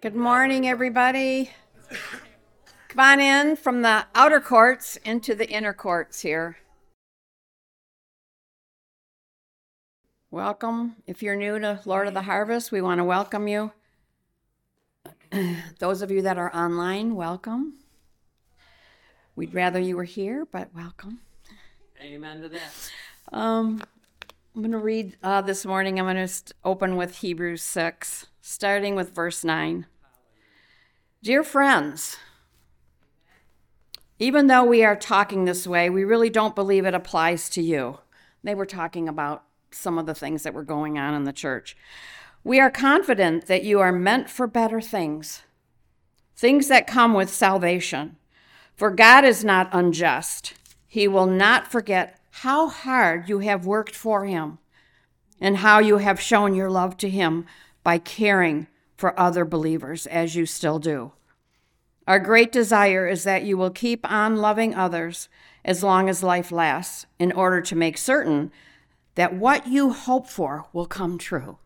Good morning, everybody. Come on in from the outer courts into the inner courts here. Welcome. If you're new to Lord of the Harvest, we want to welcome you. Those of you that are online, welcome. We'd rather you were here, but welcome. Amen to that. I'm going to read this morning. I'm going to open with Hebrews 6, starting with verse 9. Dear friends, even though we are talking this way, we really don't believe it applies to you. They were talking about some of the things that were going on in the church. We are confident that you are meant for better things that come with salvation. For God is not unjust. He will not forget how hard you have worked for him and how you have shown your love to him by caring for other believers, as you still do. Our great desire is that you will keep on loving others as long as life lasts, in order to make certain that what you hope for will come true.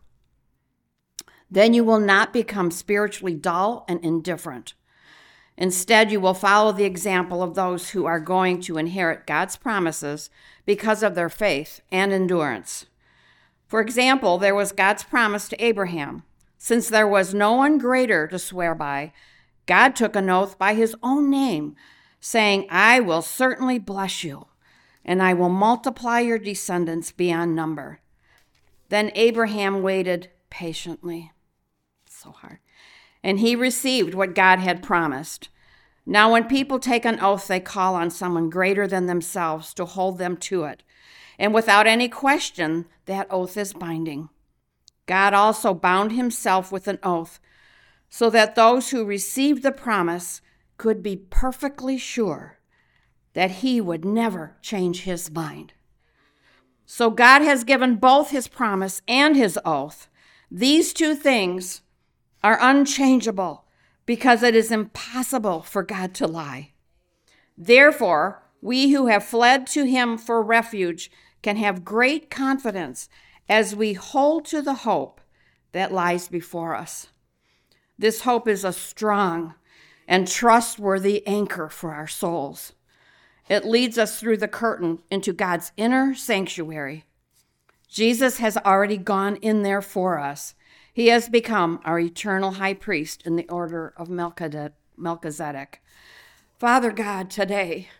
Then you will not become spiritually dull and indifferent. Instead, you will follow the example of those who are going to inherit God's promises because of their faith and endurance. For example, there was God's promise to Abraham. Since there was no one greater to swear by, God took an oath by his own name, saying, I will certainly bless you, and I will multiply your descendants beyond number. Then Abraham waited patiently. So hard. And he received what God had promised. Now, when people take an oath, they call on someone greater than themselves to hold them to it. And without any question, that oath is binding. God also bound himself with an oath so that those who received the promise could be perfectly sure that he would never change his mind. So God has given both his promise and his oath. These two things are unchangeable because it is impossible for God to lie. Therefore, we who have fled to him for refuge can have great confidence as we hold to the hope that lies before us. This hope is a strong and trustworthy anchor for our souls. It leads us through the curtain into God's inner sanctuary. Jesus has already gone in there for us. He has become our eternal high priest in the order of Melchizedek. Father God, today,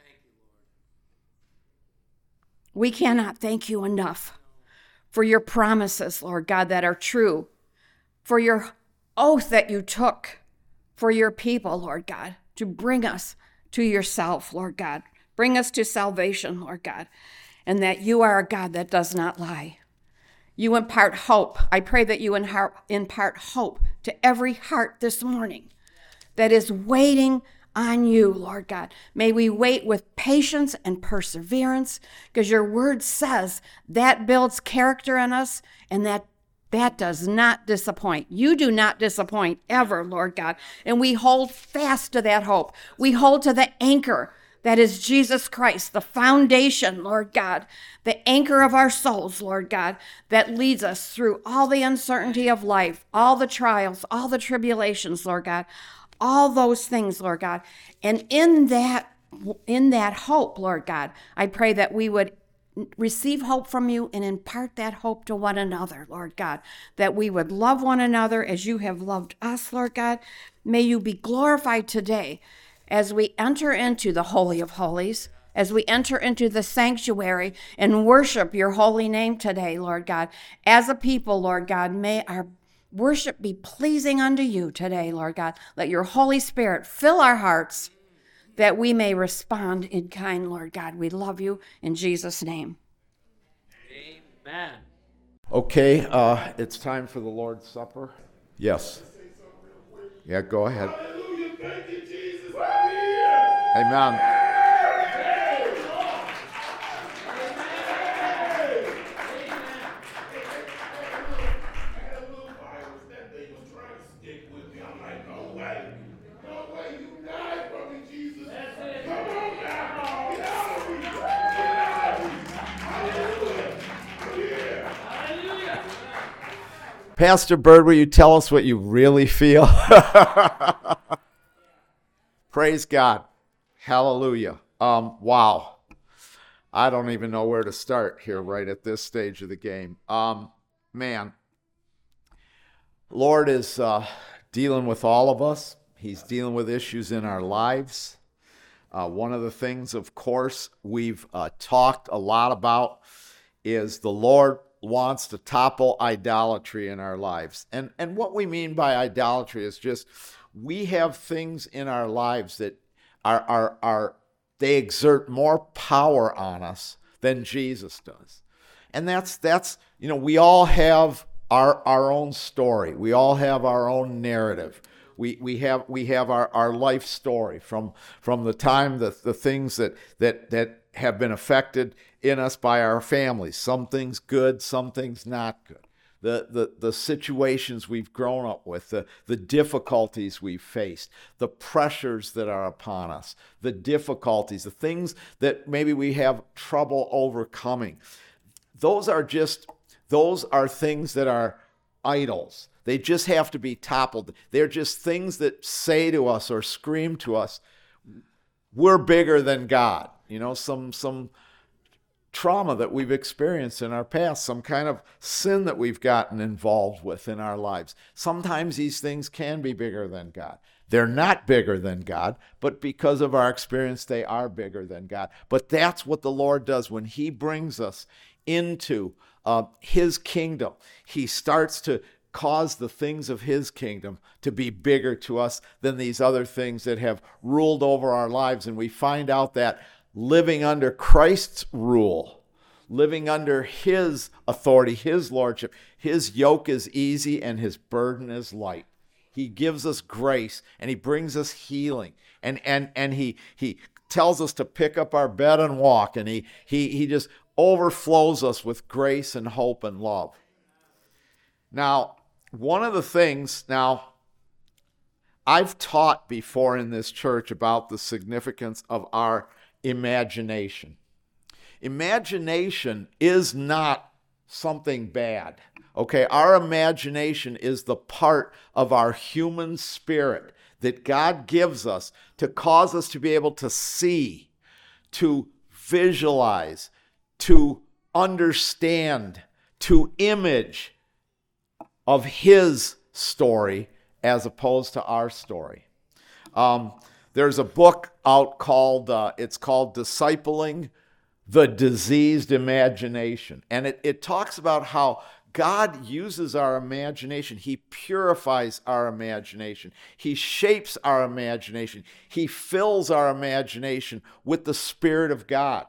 we cannot thank you enough for your promises, Lord God, that are true, for your oath that you took for your people, Lord God, to bring us to yourself, Lord God. Bring us to salvation, Lord God, and that you are a God that does not lie. You impart hope. I pray that you impart hope to every heart this morning that is waiting on you, Lord God. May we wait with patience and perseverance, because your word says that builds character in us, and that does not disappoint. You do not disappoint ever, Lord God. And we hold fast to that hope. We hold to the anchor that is Jesus Christ, the foundation, Lord God, the anchor of our souls, Lord God, that leads us through all the uncertainty of life, all the trials, all the tribulations, Lord God, all those things, Lord God. And in that hope, Lord God, I pray that we would receive hope from you and impart that hope to one another, Lord God, that we would love one another as you have loved us, Lord God. May you be glorified today as we enter into the Holy of Holies, as we enter into the sanctuary and worship your holy name today, Lord God. As a people, Lord God, may our worship be pleasing unto you today, Lord God. Let your Holy Spirit fill our hearts that we may respond in kind, Lord God. We love you in Jesus' name. Amen. Okay, it's time for the Lord's Supper. Yes. Yeah, go ahead. Hallelujah. Thank you, Jesus. Amen. Pastor Bird, will you tell us what you really feel? Praise God. Hallelujah. Wow. I don't even know where to start here right at this stage of the game. Man, Lord is dealing with all of us. He's dealing with issues in our lives. One of the things, of course, we've talked a lot about is the Lord wants to topple idolatry in our lives. And what we mean by idolatry is just we have things in our lives that they exert more power on us than Jesus does. And that's we all have our own story. We all have our own narrative. We have our life story from the time the things that have been affected in us by our families. Some things good, some things not good. The situations we've grown up with, the difficulties we've faced, the pressures that are upon us, the difficulties, the things that maybe we have trouble overcoming. Those are things that are idols. They just have to be toppled. They're just things that say to us or scream to us, we're bigger than God. Some trauma that we've experienced in our past, some kind of sin that we've gotten involved with in our lives. Sometimes these things can be bigger than God. They're not bigger than God, but because of our experience, they are bigger than God. But that's what the Lord does when he brings us into his kingdom. He starts to cause the things of his kingdom to be bigger to us than these other things that have ruled over our lives. And we find out that living under Christ's rule, living under his authority, his lordship, his yoke is easy and his burden is light. He gives us grace and he brings us healing. And he tells us to pick up our bed and walk. And he just overflows us with grace and hope and love. Now, one of the things, I've taught before in this church about the significance of our imagination. Imagination is not something bad. Okay, our imagination is the part of our human spirit that God gives us to cause us to be able to see, to visualize, to understand, to image of his story as opposed to our story. There's a book out called Discipling the Diseased Imagination. And it talks about how God uses our imagination. He purifies our imagination. He shapes our imagination. He fills our imagination with the Spirit of God.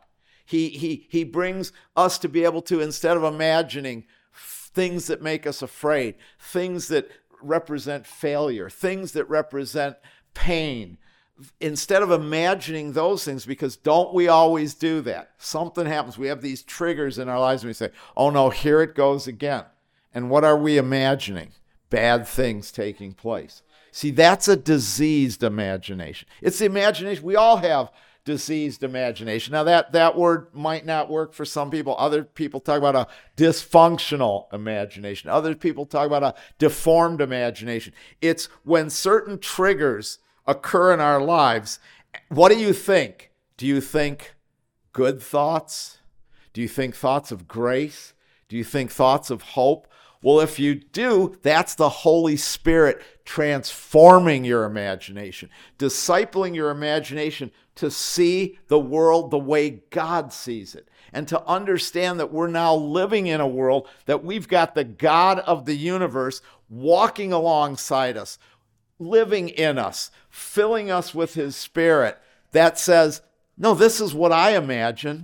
He brings us to be able to, instead of imagining things that make us afraid, things that represent failure, things that represent pain, instead of imagining those things, because don't we always do that? Something happens. We have these triggers in our lives and we say, oh no, here it goes again. And what are we imagining? Bad things taking place. See, that's a diseased imagination. It's the imagination. We all have diseased imagination. Now that word might not work for some people. Other people talk about a dysfunctional imagination. Other people talk about a deformed imagination. It's when certain triggers occur in our lives. What do you think? Do you think good thoughts? Do you think thoughts of grace? Do you think thoughts of hope? Well, if you do, that's the Holy Spirit transforming your imagination, discipling your imagination to see the world the way God sees it, and to understand that we're now living in a world that we've got the God of the universe walking alongside us, living in us, filling us with his Spirit that says, no, this is what I imagine.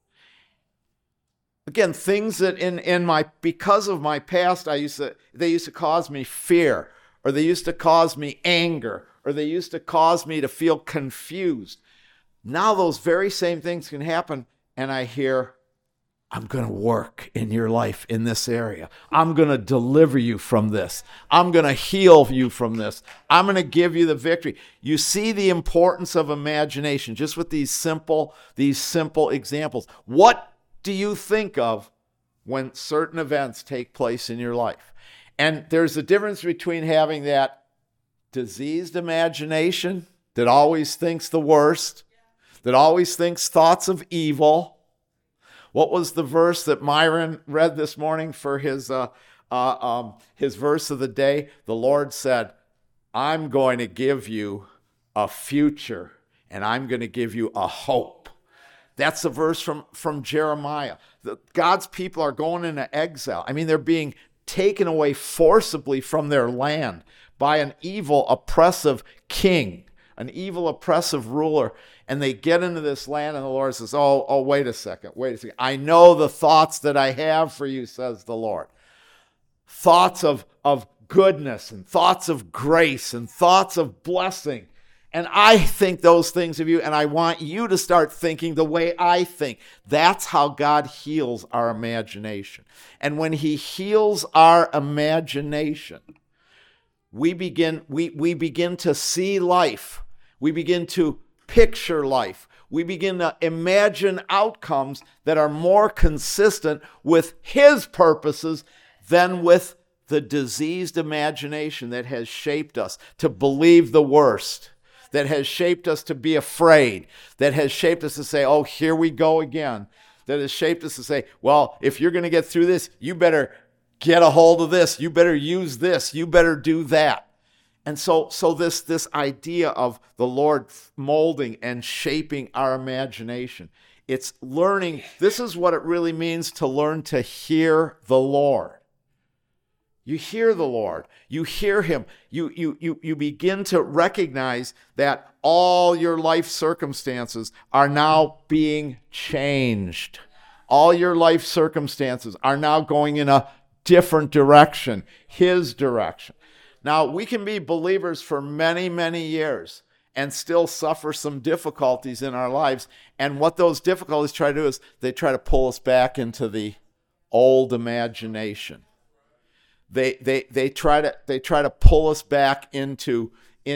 Again, things that because of my past, they used to cause me fear, or they used to cause me anger, or they used to cause me to feel confused. Now those very same things can happen, and I hear, I'm going to work in your life in this area. I'm going to deliver you from this. I'm going to heal you from this. I'm going to give you the victory. You see the importance of imagination just with these simple examples. What do you think of when certain events take place in your life? And there's a difference between having that diseased imagination that always thinks the worst, that always thinks thoughts of evil. What was the verse that Myron read this morning for his verse of the day? The Lord said, I'm going to give you a future, and I'm going to give you a hope. That's a verse from Jeremiah. God's people are going into exile. I mean, they're being taken away forcibly from their land by an evil, oppressive king, an evil, oppressive ruler. And they get into this land, and the Lord says, oh, wait a second. I know the thoughts that I have for you, says the Lord. Thoughts of goodness and thoughts of grace and thoughts of blessing. And I think those things of you, and I want you to start thinking the way I think. That's how God heals our imagination. And when he heals our imagination, we begin to see life. We begin to picture life. We begin to imagine outcomes that are more consistent with his purposes than with the diseased imagination that has shaped us to believe the worst, that has shaped us to be afraid, that has shaped us to say, oh, here we go again, that has shaped us to say, well, if you're going to get through this, you better get a hold of this, you better use this, you better do that. And so this idea of the Lord molding and shaping our imagination, it's learning, this is what it really means to learn to hear the Lord. You hear the Lord. You hear him. You begin to recognize that all your life circumstances are now being changed. All your life circumstances are now going in a different direction, his direction. Now, we can be believers for many, many years and still suffer some difficulties in our lives. And what those difficulties try to do is they try to pull us back into the old imagination. They try to pull us back into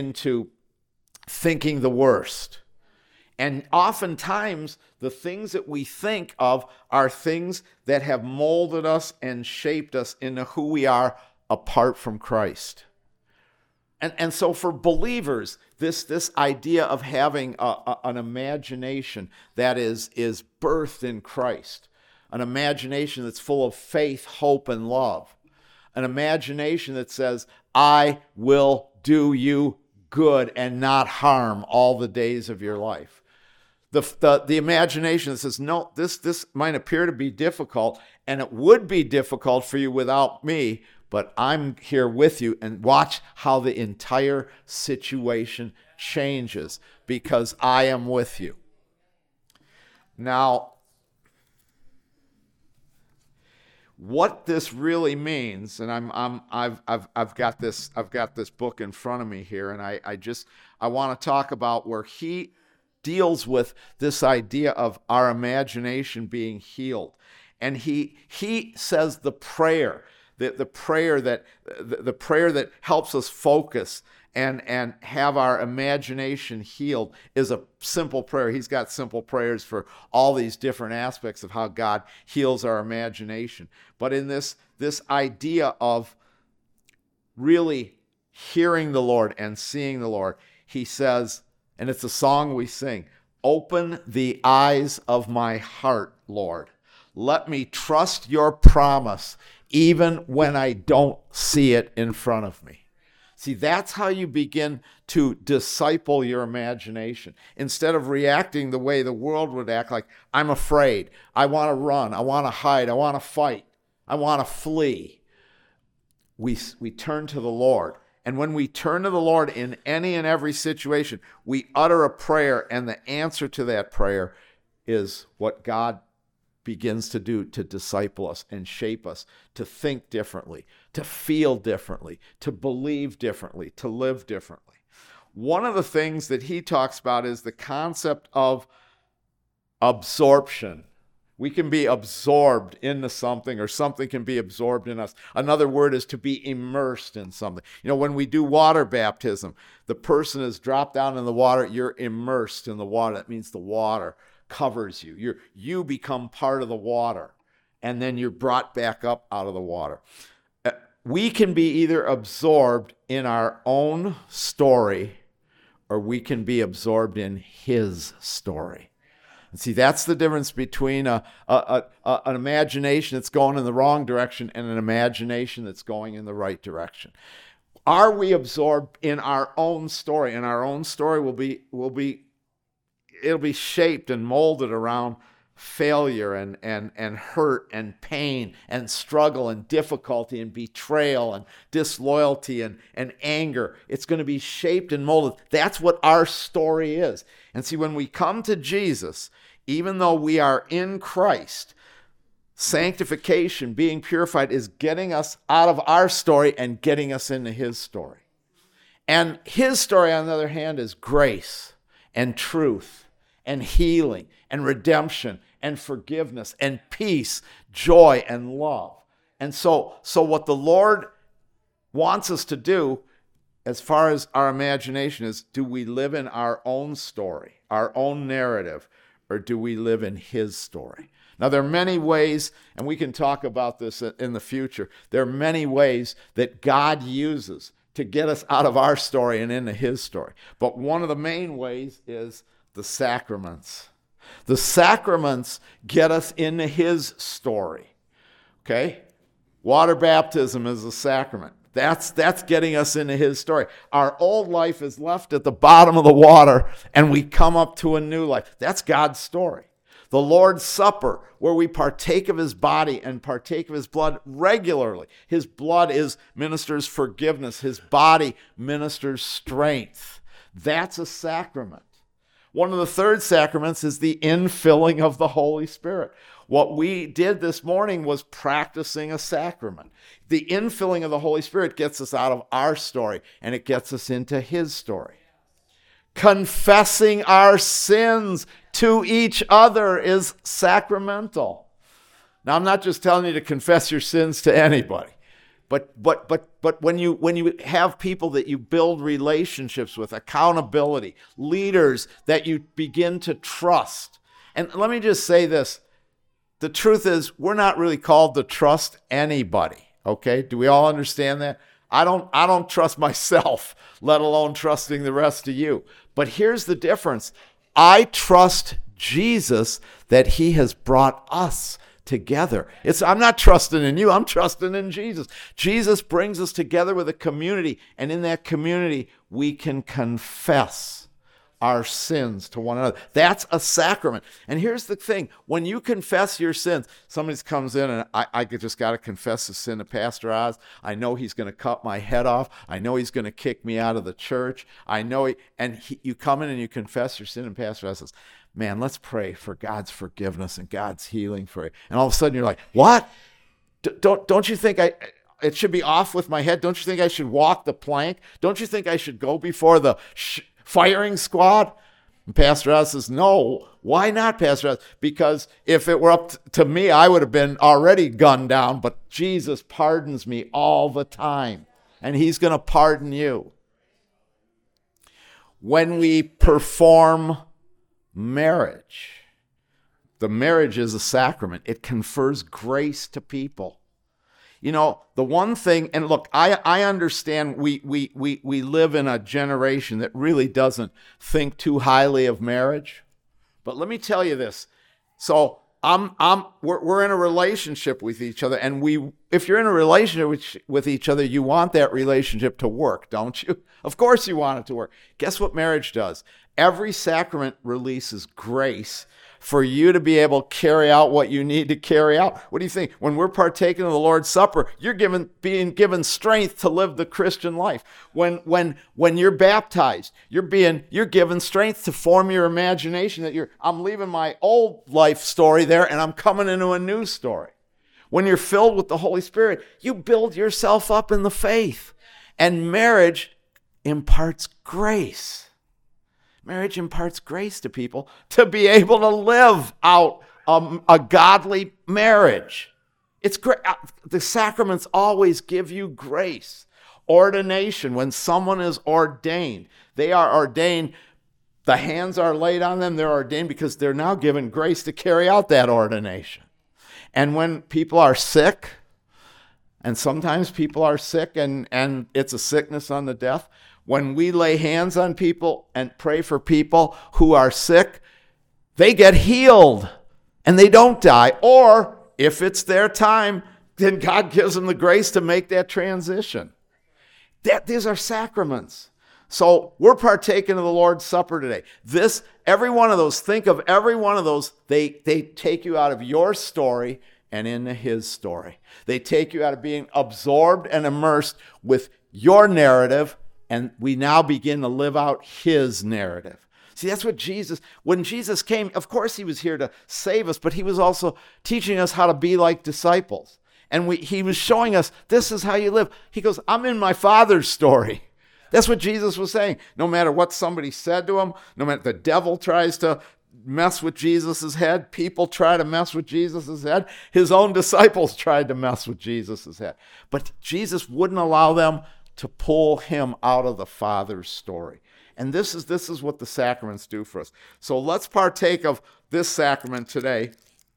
thinking the worst. And oftentimes, the things that we think of are things that have molded us and shaped us into who we are apart from Christ. And so for believers, this idea of having an imagination that is birthed in Christ, an imagination that's full of faith, hope, and love, an imagination that says, I will do you good and not harm all the days of your life. The imagination that says, no, this might appear to be difficult, and it would be difficult for you without me, but I'm here with you, and watch how the entire situation changes because I am with you. Now, what this really means, and I've got this book in front of me here, and I want to talk about where he deals with this idea of our imagination being healed, and he says the prayer that helps us focus and have our imagination healed is a simple prayer. He's got simple prayers for all these different aspects of how God heals our imagination. But in this idea of really hearing the Lord and seeing the Lord, he says, and it's a song we sing, open the eyes of my heart, Lord. Let me trust your promise even when I don't see it in front of me. See, that's how you begin to disciple your imagination. Instead of reacting the way the world would act, like, I'm afraid, I want to run, I want to hide, I want to fight, I want to flee. We turn to the Lord. And when we turn to the Lord in any and every situation, we utter a prayer, and the answer to that prayer is what God begins to do to disciple us and shape us to think differently, to feel differently, to believe differently, to live differently. One of the things that he talks about is the concept of absorption. We can be absorbed into something, or something can be absorbed in us. Another word is to be immersed in something. You know, when we do water baptism, the person is dropped down in the water, you're immersed in the water. That means the water covers you. You become part of the water, and then you're brought back up out of the water. we can be either absorbed in our own story or we can be absorbed in his story. And see, that's the difference between an imagination that's going in the wrong direction and an imagination that's going in the right direction. Are we absorbed in our own story? And our own story it'll be shaped and molded around failure and hurt and pain and struggle and difficulty and betrayal and disloyalty and anger. It's going to be shaped and molded. That's what our story is. And see, when we come to Jesus, even though we are in Christ, sanctification, being purified, is getting us out of our story and getting us into his story. And his story, on the other hand, is grace and truth and healing and redemption and forgiveness and peace, joy and love. And so what the Lord wants us to do, as far as our imagination, is, do we live in our own story, our own narrative, or do we live in his story? Now, there are many ways, and we can talk about this in the future, there are many ways that God uses to get us out of our story and into his story. But one of the main ways is the sacraments. The sacraments get us into his story. Okay? Water baptism is a sacrament. That's getting us into his story. Our old life is left at the bottom of the water, and we come up to a new life. That's God's story. The Lord's Supper, where we partake of his body and partake of his blood regularly. His blood ministers forgiveness. His body ministers strength. That's a sacrament. One of the third sacraments is the infilling of the Holy Spirit. What we did this morning was practicing a sacrament. The infilling of the Holy Spirit gets us out of our story, and it gets us into his story. Confessing our sins to each other is sacramental. Now, I'm not just telling you to confess your sins to anybody, but when you have people that you build relationships with, accountability, leaders that you begin to trust. And let me just say this. The truth is, we're not really called to trust anybody, okay? Do we all understand that? I don't trust myself, let alone trusting the rest of you. But here's the difference. I trust Jesus that he has brought us together. I'm not trusting in you, I'm trusting in Jesus. Jesus brings us together with a community, and in that community, we can confess our sins to one another. That's a sacrament. And here's the thing. When you confess your sins, somebody comes in and I just got to confess the sin to Pastor Oz. I know he's going to cut my head off. I know he's going to kick me out of the church. I know you come in and you confess your sin, and Pastor Oz says, man, let's pray for God's forgiveness and God's healing for you. And all of a sudden you're like, what? Don't you think it should be off with my head? Don't you think I should walk the plank? Don't you think I should go before the firing squad? And Pastor Oz says, no. Why not, Pastor Oz? Because if it were up to me, I would have been already gunned down, but Jesus pardons me all the time, and he's going to pardon you. When we perform marriage, the marriage is a sacrament. It confers grace to people. You know, the one thing, and look, I understand we live in a generation that really doesn't think too highly of marriage. But let me tell you this. So we're in a relationship with each other, and if you're in a relationship with each other, you want that relationship to work, don't you? Of course you want it to work. Guess what marriage does? Every sacrament releases grace for you to be able to carry out what you need to carry out. What do you think? When we're partaking of the Lord's Supper, you're being given strength to live the Christian life. When you're baptized, you're given strength to form your imagination that I'm leaving my old life story there and I'm coming into a new story. When you're filled with the Holy Spirit, you build yourself up in the faith. And marriage imparts grace. Marriage imparts grace to people to be able to live out a godly marriage. It's great. The sacraments always give you grace. Ordination, when someone is ordained, they are ordained, the hands are laid on them, they're ordained because they're now given grace to carry out that ordination. And when people are sick, And sometimes people are sick and it's a sickness on the death. When we lay hands on people and pray for people who are sick, they get healed and they don't die. Or if it's their time, then God gives them the grace to make that transition. These are sacraments. So we're partaking of the Lord's Supper today. Every one of those, think of every one of those, they take you out of your story and into his story. They take you out of being absorbed and immersed with your narrative, and we now begin to live out his narrative. See, that's what when Jesus came, of course he was here to save us, but he was also teaching us how to be like disciples. And he was showing us, this is how you live. He goes, I'm in my Father's story. That's what Jesus was saying. No matter what somebody said to him, no matter the devil tries to mess with Jesus' head, people try to mess with Jesus' head, his own disciples tried to mess with Jesus' head. But Jesus wouldn't allow them to pull him out of the Father's story. And this is what the sacraments do for us. So let's partake of this sacrament today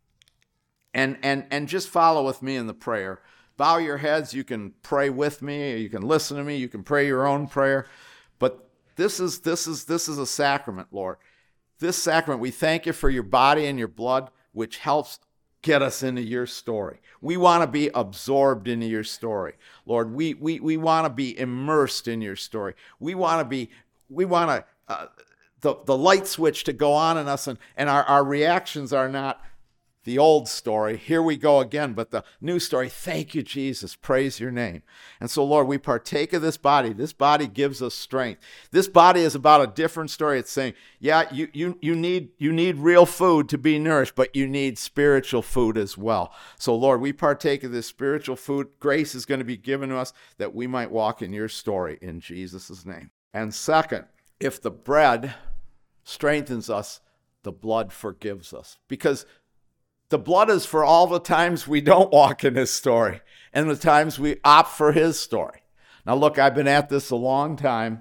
and just follow with me in the prayer. Bow your heads. You can pray with me, or you can listen to me, you can pray your own prayer. But this is a sacrament, Lord. This sacrament, we thank you for your body and your blood, which helps get us into your story. We want to be absorbed into your story. Lord, we want to be immersed in your story. We want the light switch to go on in us, and our reactions are not the old story, here we go again, but the new story, thank you, Jesus, praise your name. And so, Lord, we partake of this body. This body gives us strength. This body is about a different story. It's saying, yeah, you need real food to be nourished, but you need spiritual food as well. So, Lord, we partake of this spiritual food. Grace is going to be given to us that we might walk in your story in Jesus' name. And second, if the bread strengthens us, the blood forgives us. Because the blood is for all the times we don't walk in his story and the times we opt for his story. Now, look, I've been at this a long time.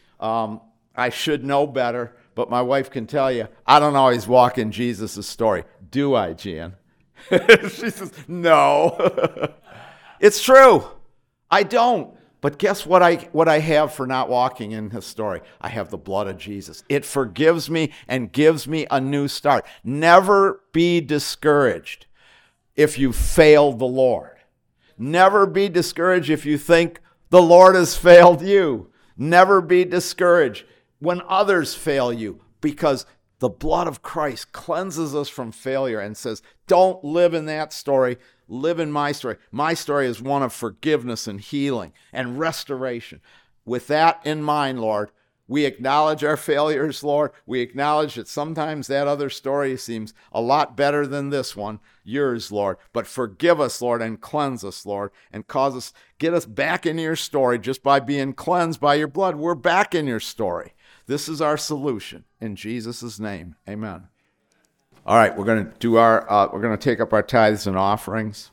I should know better, but my wife can tell you, I don't always walk in Jesus' story. Do I, Jan? She says, no. It's true. I don't. But guess what I have for not walking in his story? I have the blood of Jesus. It forgives me and gives me a new start. Never be discouraged if you failed the Lord. Never be discouraged if you think the Lord has failed you. Never be discouraged when others fail you, because the blood of Christ cleanses us from failure and says, don't live in that story. Live in my story. My story is one of forgiveness and healing and restoration. With that in mind, Lord, we acknowledge our failures, Lord. We acknowledge that sometimes that other story seems a lot better than this one, yours, Lord. But forgive us, Lord, and cleanse us, Lord, and get us back in your story just by being cleansed by your blood. We're back in your story. This is our solution. In Jesus' name, amen. All right, we're going to take up our tithes and offerings.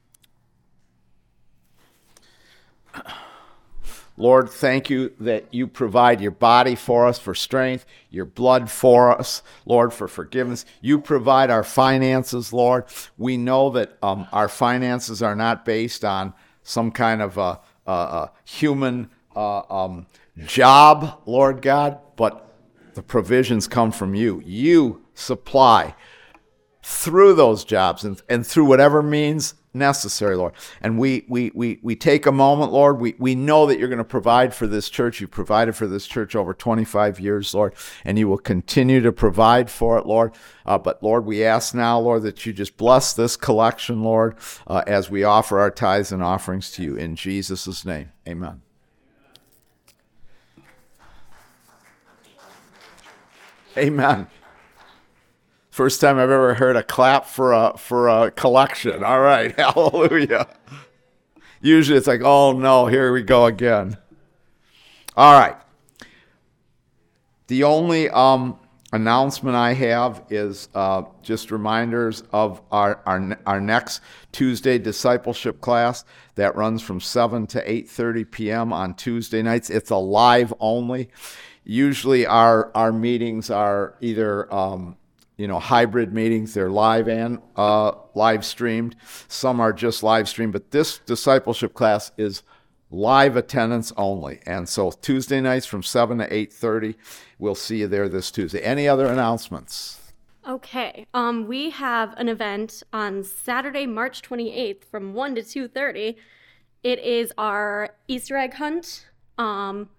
Lord, thank you that you provide your body for us for strength, your blood for us, Lord, for forgiveness. You provide our finances, Lord. We know that our finances are not based on some kind of a human job, Lord God, but the provisions come from you. You supply through those jobs and through whatever means necessary, Lord. And we take a moment, Lord. We know that you're going to provide for this church. You provided for this church over 25 years, Lord, and you will continue to provide for it, Lord. But, Lord, we ask now, Lord, that you just bless this collection, Lord, as we offer our tithes and offerings to you. In Jesus' name, amen. Amen. First time I've ever heard a clap for a collection. All right, hallelujah. Usually it's like, oh no, here we go again. All right. The only announcement I have is just reminders of our next Tuesday discipleship class that runs from 7 to 8:30 p.m. on Tuesday nights. It's a live only. Usually our meetings are either hybrid meetings. They're live and live streamed. Some are just live streamed, but this discipleship class is live attendance only. And so Tuesday nights from 7 to 8:30, we'll see you there this Tuesday. Any other announcements? Okay, we have an event on Saturday, March 28th from 1 to 2:30. It is our Easter egg hunt. Hold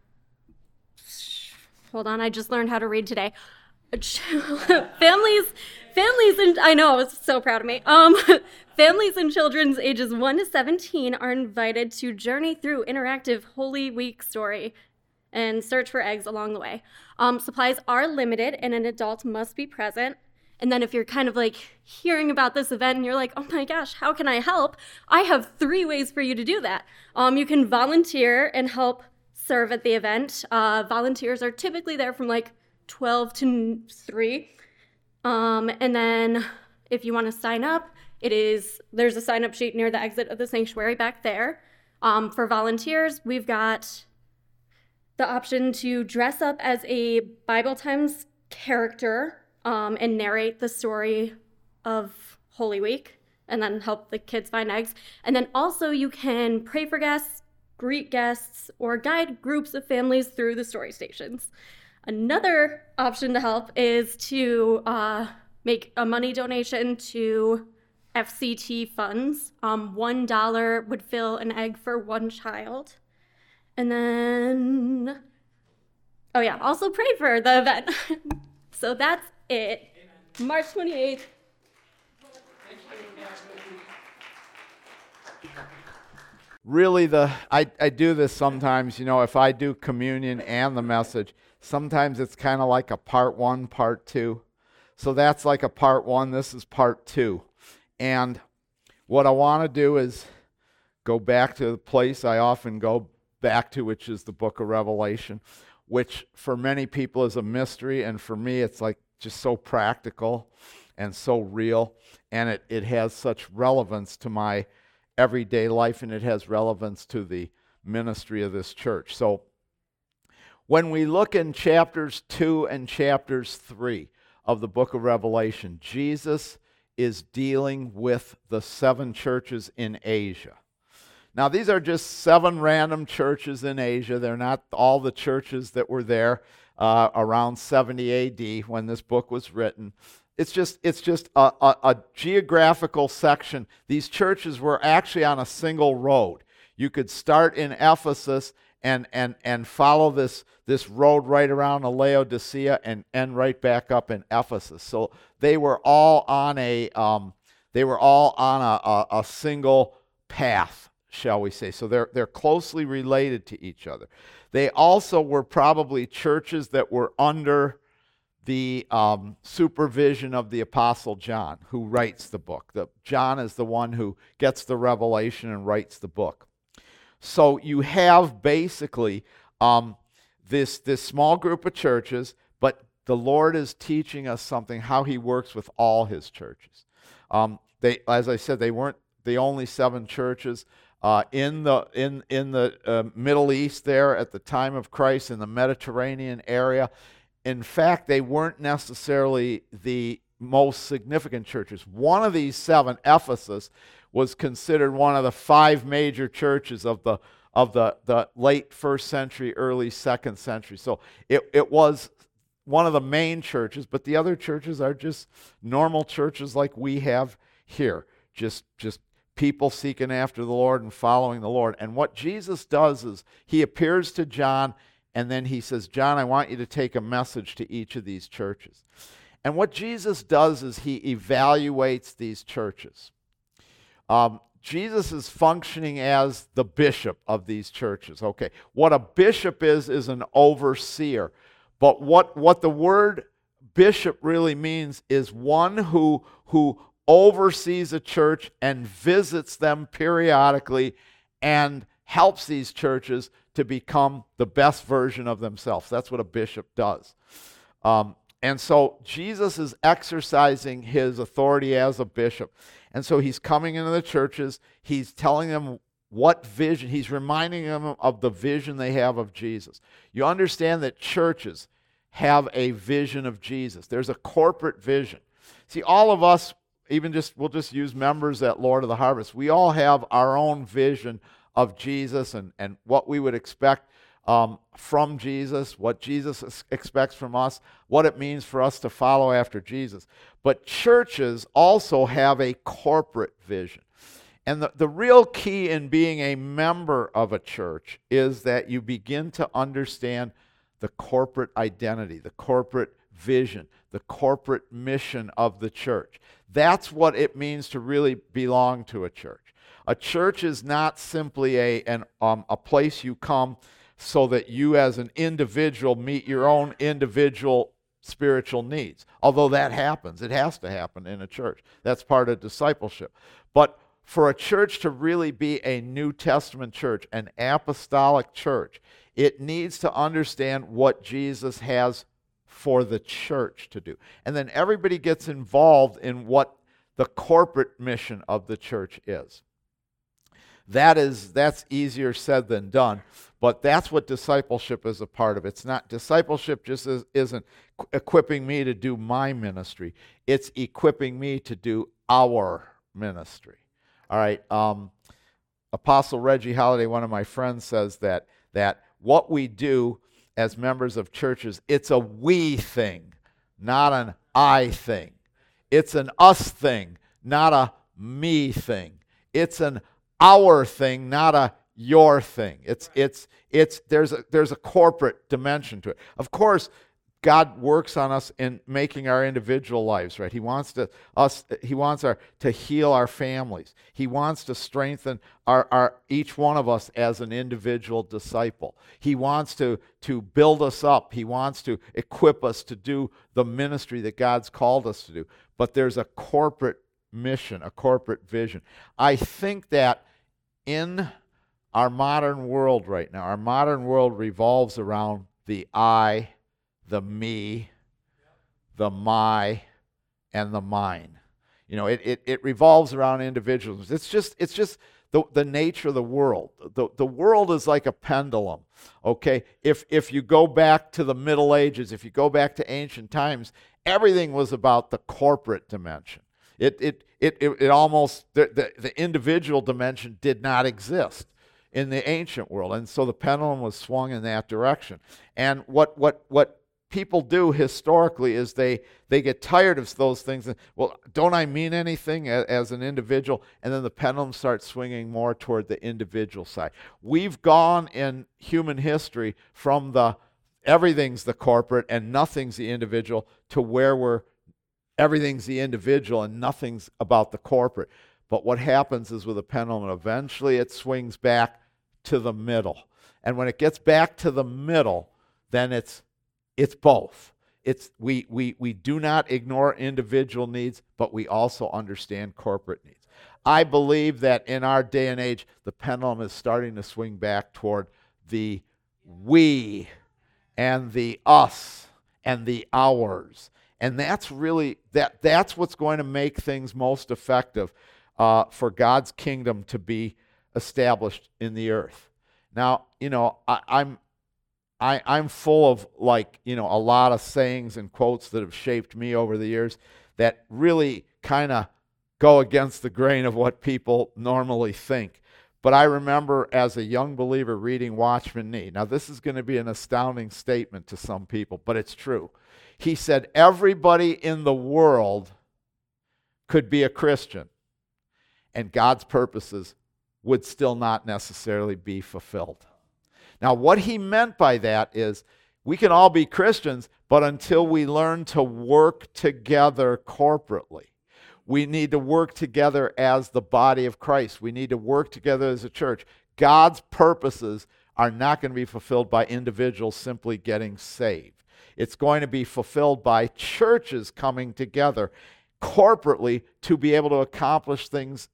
on, I just learned how to read today. Families, and I know, I was so proud of me. Families and children's ages 1 to 17 are invited to journey through interactive Holy Week story and search for eggs along the way. Supplies are limited and an adult must be present. And then if you're kind of like hearing about this event and you're like, oh my gosh, how can I help? I have 3 ways for you to do that. You can volunteer and help serve at the event. Volunteers are typically there from like 12 to 3. And then if you want to sign up, there's a sign-up sheet near the exit of the sanctuary back there. For volunteers, we've got the option to dress up as a Bible Times character and narrate the story of Holy Week and then help the kids find eggs. And then also you can pray for guests, greet guests, or guide groups of families through the story stations. Another option to help is to make a money donation to FCT funds. $1 would fill an egg for 1 child. And then, also pray for the event. So that's it. March 28th. Really, I do this sometimes, if I do communion and the message, sometimes it's kind of like a part 1, part 2. So that's like a part 1, this is part 2. And what I want to do is go back to the place I often go back to, which is the book of Revelation, which for many people is a mystery, and for me it's like just so practical and so real, and it has such relevance to my everyday life, and it has relevance to the ministry of this church. So when we look in chapters 2 and chapters 3 of the book of Revelation, Jesus is dealing with the 7 churches in Asia. Now, these are just 7 random churches in Asia. They're not all the churches that were there around 70 AD when this book was written. It's just a geographical section. These churches were actually on a single road. You could start in Ephesus and follow this road right around to Laodicea and end right back up in Ephesus. So they were all on a single path, shall we say. So they're closely related to each other. They also were probably churches that were under the supervision of the Apostle John, who writes the book. John is the one who gets the revelation and writes the book. So you have basically this small group of churches, but the Lord is teaching us something, how he works with all his churches. As I said, they weren't the only 7 churches in the Middle East there at the time of Christ, in the Mediterranean area. In fact, they weren't necessarily the most significant churches. One of these 7, Ephesus, was considered one of the 5 major churches of the late 1st century, early 2nd century. So it was one of the main churches, but the other churches are just normal churches like we have here. Just people seeking after the Lord and following the Lord. And what Jesus does is he appears to John, and then he says, John, I want you to take a message to each of these churches. And what Jesus does is he evaluates these churches. Jesus is functioning as the bishop of these churches. Okay, what a bishop is an overseer. But what the word bishop really means is one who oversees a church and visits them periodically and helps these churches to become the best version of themselves. That's what a bishop does. And so Jesus is exercising his authority as a bishop. And so he's coming into the churches, he's telling them what vision, he's reminding them of the vision they have of Jesus. You understand that churches have a vision of Jesus. There's a corporate vision. See, all of us, we'll just use members at Lord of the Harvest. We all have our own vision of Jesus and what we would expect from Jesus, what Jesus expects from us, what it means for us to follow after Jesus. But churches also have a corporate vision. And the real key in being a member of a church is that you begin to understand the corporate identity, the corporate vision, the corporate mission of the church. That's what it means to really belong to a church. A church is not simply a place you come so that you as an individual meet your own individual spiritual needs. Although that happens. It has to happen in a church. That's part of discipleship. But for a church to really be a New Testament church, an apostolic church, it needs to understand what Jesus has for the church to do. And then everybody gets involved in what the corporate mission of the church is. That's easier said than done, but that's what discipleship is a part of. It's not, discipleship just isn't equipping me to do my ministry. It's equipping me to do our ministry. All right. Apostle Reggie Holiday, one of my friends, says that what we do as members of churches, it's a we thing, not an I thing. It's an us thing, not a me thing. It's an our thing, not a your thing. There's a corporate dimension to it. Of course, God works on us in making our individual lives right. He wants to heal our families. He wants to strengthen each one of us as an individual disciple. He wants to build us up. He wants to equip us to do the ministry that God's called us to do. But there's a corporate mission, a corporate vision. I think that in our modern world right now, our modern world revolves around the I, the me, the my, and the mine. You know, it revolves around individuals. It's just the nature of the world. The world is like a pendulum. Okay, if you go back to the Middle Ages, if you go back to ancient times, everything was about the corporate dimension. It almost the individual dimension did not exist in the ancient world, and so the pendulum was swung in that direction. And what people do historically is they get tired of those things. And, well, don't I mean anything as an individual? And then the pendulum starts swinging more toward the individual side. We've gone in human history from everything's the corporate and nothing's the individual to where everything's the individual and nothing's about the corporate. But what happens is with a pendulum, eventually it swings back to the middle. And when it gets back to the middle, then it's both. We do not ignore individual needs, but we also understand corporate needs. I believe that in our day and age, the pendulum is starting to swing back toward the we and the us and the ours. And that's really, that's what's going to make things most effective for God's kingdom to be established in the earth. Now, you know, I'm full of, like, you know, a lot of sayings and quotes that have shaped me over the years that really kind of go against the grain of what people normally think. But I remember as a young believer reading Watchman Nee. Now, this is going to be an astounding statement to some people, but it's true. He said, everybody in the world could be a Christian, and God's purposes would still not necessarily be fulfilled. Now, what he meant by that is we can all be Christians, but until we learn to work together corporately, we need to work together as the body of Christ. We need to work together as a church. God's purposes are not going to be fulfilled by individuals simply getting saved. It's going to be fulfilled by churches coming together corporately to be able to accomplish things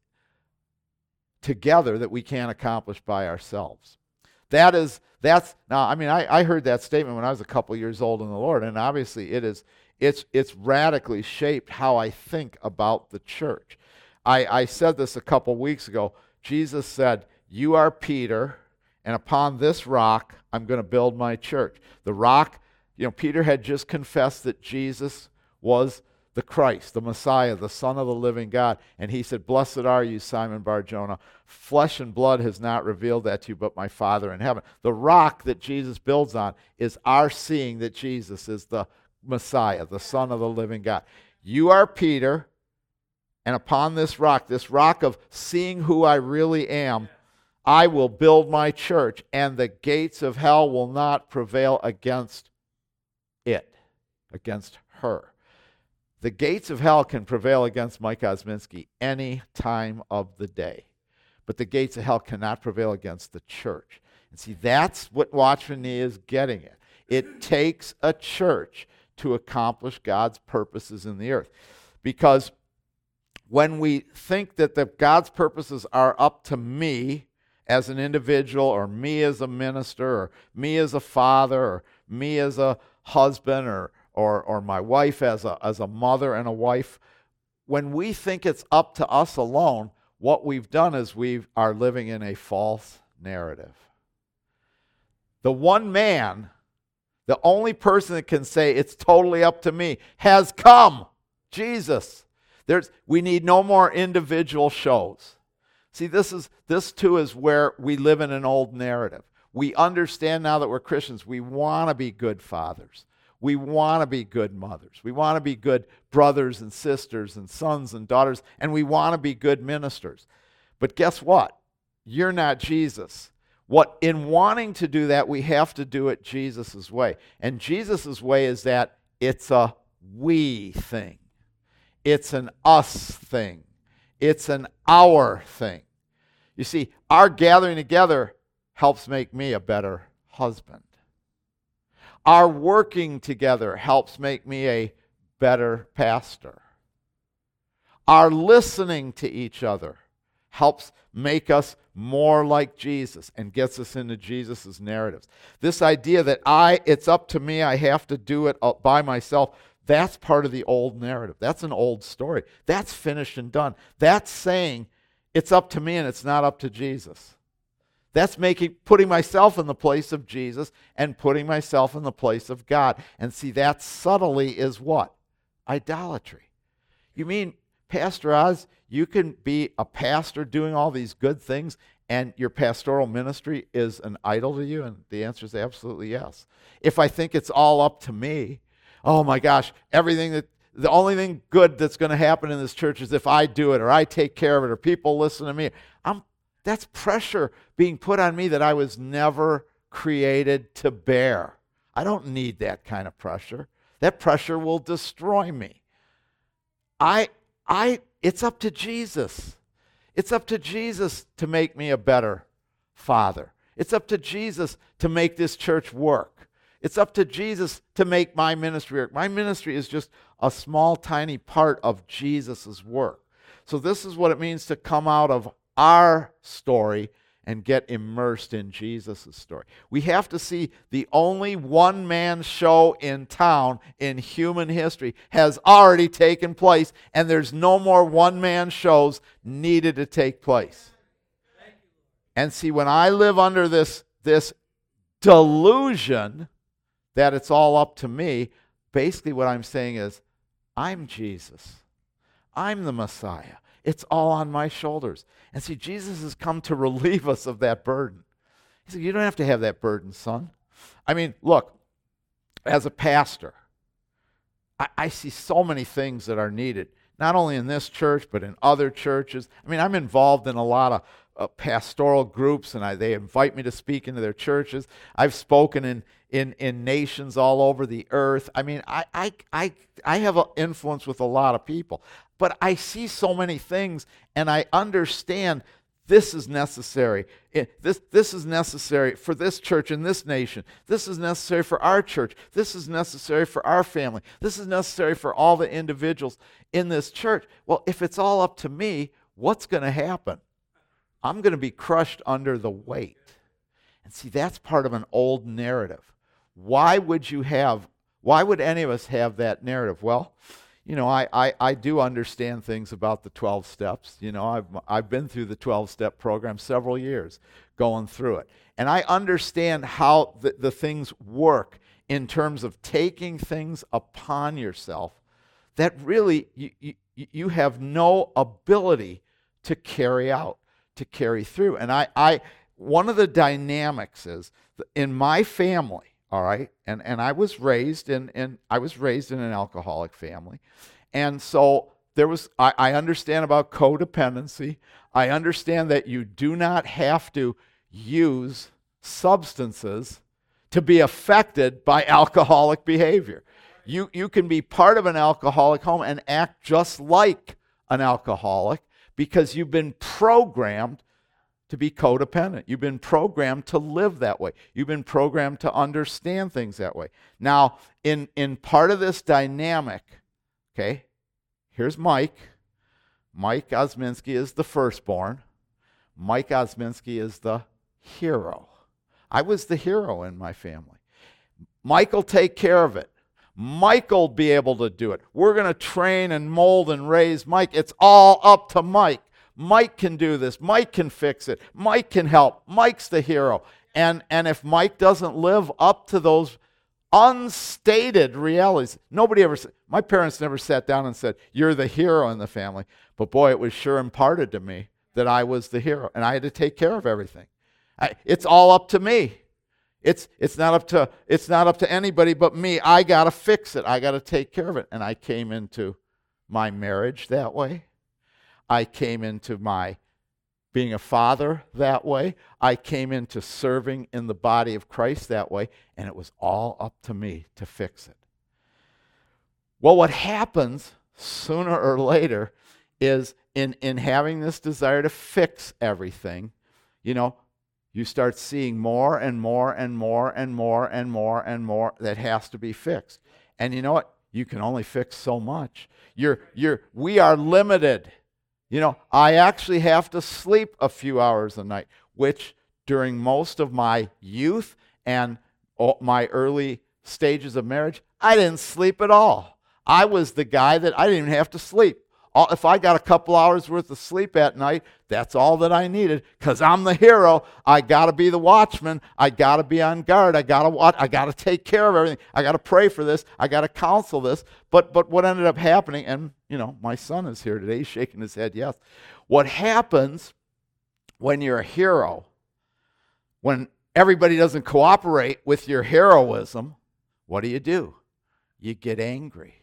together that we can't accomplish by ourselves. Now, I mean, I heard that statement when I was a couple years old in the Lord, and obviously it's radically shaped how I think about the church. I said this a couple weeks ago. Jesus said, "You are Peter, and upon this rock I'm going to build my church." The rock, you know, Peter had just confessed that Jesus was the Christ, the Messiah, the Son of the living God. And he said, blessed are you, Simon Bar-Jonah. Flesh and blood has not revealed that to you, but my Father in heaven. The rock that Jesus builds on is our seeing that Jesus is the Messiah, the Son of the living God. You are Peter, and upon this rock of seeing who I really am, I will build my church, and the gates of hell will not prevail against it, against her. The gates of hell can prevail against Mike Osminski any time of the day. But the gates of hell cannot prevail against the church. And see, that's what Watchman Nee is getting at. It takes a church to accomplish God's purposes in the earth. Because when we think that God's purposes are up to me as an individual, or me as a minister, or me as a father, or me as a husband, or my wife as a mother and a wife, when we think it's up to us alone, what we've done is we are living in a false narrative. The one man, the only person that can say it's totally up to me, has come, Jesus. We need no more individual shows. See, this too is where we live in an old narrative. We understand now that we're Christians, we want to be good fathers. We want to be good mothers. We want to be good brothers and sisters and sons and daughters, and we want to be good ministers. But guess what? You're not Jesus. In wanting to do that, we have to do it Jesus' way. And Jesus' way is that it's a we thing. It's an us thing. It's an our thing. You see, our gathering together helps make me a better husband. Our working together helps make me a better pastor. Our listening to each other helps make us more like Jesus and gets us into Jesus' narratives. This idea that it's up to me, I have to do it by myself, that's part of the old narrative. That's an old story. That's finished and done. That's saying it's up to me and it's not up to Jesus. That's putting myself in the place of Jesus and putting myself in the place of God. And see, that subtly is what? Idolatry. You mean, Pastor Oz, you can be a pastor doing all these good things and your pastoral ministry is an idol to you? And the answer is absolutely yes. If I think it's all up to me, oh my gosh, the only thing good that's going to happen in this church is if I do it or I take care of it or people listen to me. That's pressure being put on me that I was never created to bear. I don't need that kind of pressure. That pressure will destroy me. It's up to Jesus. It's up to Jesus to make me a better father. It's up to Jesus to make this church work. It's up to Jesus to make my ministry work. My ministry is just a small, tiny part of Jesus' work. So this is what it means to come out of our story and get immersed in Jesus' story. We have to see the only one-man show in town in human history has already taken place, and there's no more one-man shows needed to take place. And see, when I live under this delusion that it's all up to me, basically what I'm saying is, I'm Jesus. I'm the Messiah. It's all on my shoulders. And see, Jesus has come to relieve us of that burden. He said, you don't have to have that burden, son. I mean, look, as a pastor, I see so many things that are needed, not only in this church, but in other churches. I mean, I'm involved in a lot of pastoral groups, and they invite me to speak into their churches. I've spoken in nations all over the earth. I mean, I have an influence with a lot of people. But I see so many things, and I understand this is necessary. This is necessary for this church in this nation. This is necessary for our church. This is necessary for our family. This is necessary for all the individuals in this church. Well, if it's all up to me, what's going to happen? I'm going to be crushed under the weight. And see, that's part of an old narrative. Why would any of us have that narrative? Well, you know, I do understand things about the 12 steps. You know, I've been through the 12-step program several years going through it. And I understand how the things work in terms of taking things upon yourself that really you have no ability to carry out, to carry through. And I one of the dynamics is in my family, all right, and I was raised in an alcoholic family. And so I understand about codependency. I understand that you do not have to use substances to be affected by alcoholic behavior. You can be part of an alcoholic home and act just like an alcoholic because you've been programmed to be codependent. You've been programmed to live that way. You've been programmed to understand things that way. Now, in part of this dynamic, okay, here's Mike. Mike Osminski is the firstborn. Mike Osminski is the hero. I was the hero in my family. Mike will take care of it. Mike will be able to do it. We're going to train and mold and raise Mike. It's all up to Mike. Mike can do this. Mike can fix it. Mike can help. Mike's the hero. And if Mike doesn't live up to those unstated realities, my parents never sat down and said, "You're the hero in the family." But boy, it was sure imparted to me that I was the hero, and I had to take care of everything. It's all up to me. It's not up to anybody but me. I got to fix it. I got to take care of it. And I came into my marriage that way. I came into my being a father that way. I came into serving in the body of Christ that way, and it was all up to me to fix it. Well, what happens sooner or later is in having this desire to fix everything, you start seeing more and more and more and more and more and more that has to be fixed. And you know what? You can only fix so much. We are limited. I actually have to sleep a few hours a night, which during most of my youth and my early stages of marriage, I didn't sleep at all. I was the guy that I didn't even have to sleep. If I got a couple hours worth of sleep at night, that's all that I needed because I'm the hero. I got to be the watchman. I got to be on guard. I got to watch. I got to take care of everything. I got to pray for this. I got to counsel this. But what ended up happening, and my son is here today. He's shaking his head, yes. What happens when you're a hero, when everybody doesn't cooperate with your heroism, what do? You get angry.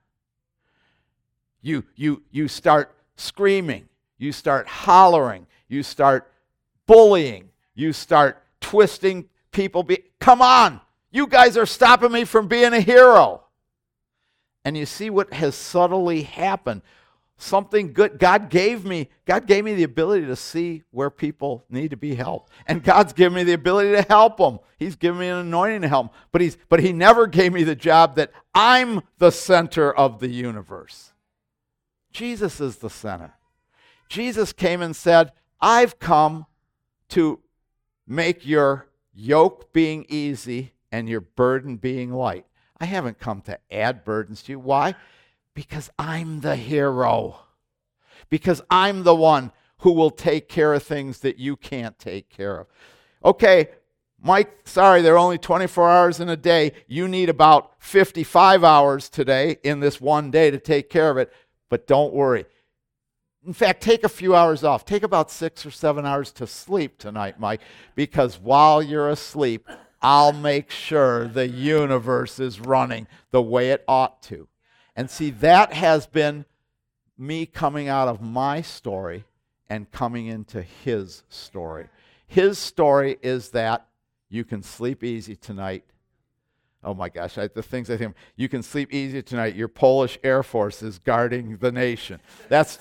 You start screaming, you start hollering, you start bullying, you start twisting people. Come on, you guys are stopping me from being a hero. And you see what has subtly happened. Something good. God gave me the ability to see where people need to be helped. And God's given me the ability to help them. He's given me an anointing to help them. But he never gave me the job that I'm the center of the universe. Jesus is the center. Jesus came and said, "I've come to make your yoke being easy and your burden being light." I haven't come to add burdens to you. Why? Because I'm the hero. Because I'm the one who will take care of things that you can't take care of. Okay, Mike, sorry, there are only 24 hours in a day. You need about 55 hours today in this one day to take care of it. But don't worry. In fact, take a few hours off. Take about 6 or 7 hours to sleep tonight, Mike, because while you're asleep, I'll make sure the universe is running the way it ought to. And see, that has been me coming out of my story and coming into his story. His story is that you can sleep easy tonight. Oh my gosh, the things I think, you can sleep easy tonight. Your Polish Air Force is guarding the nation. That's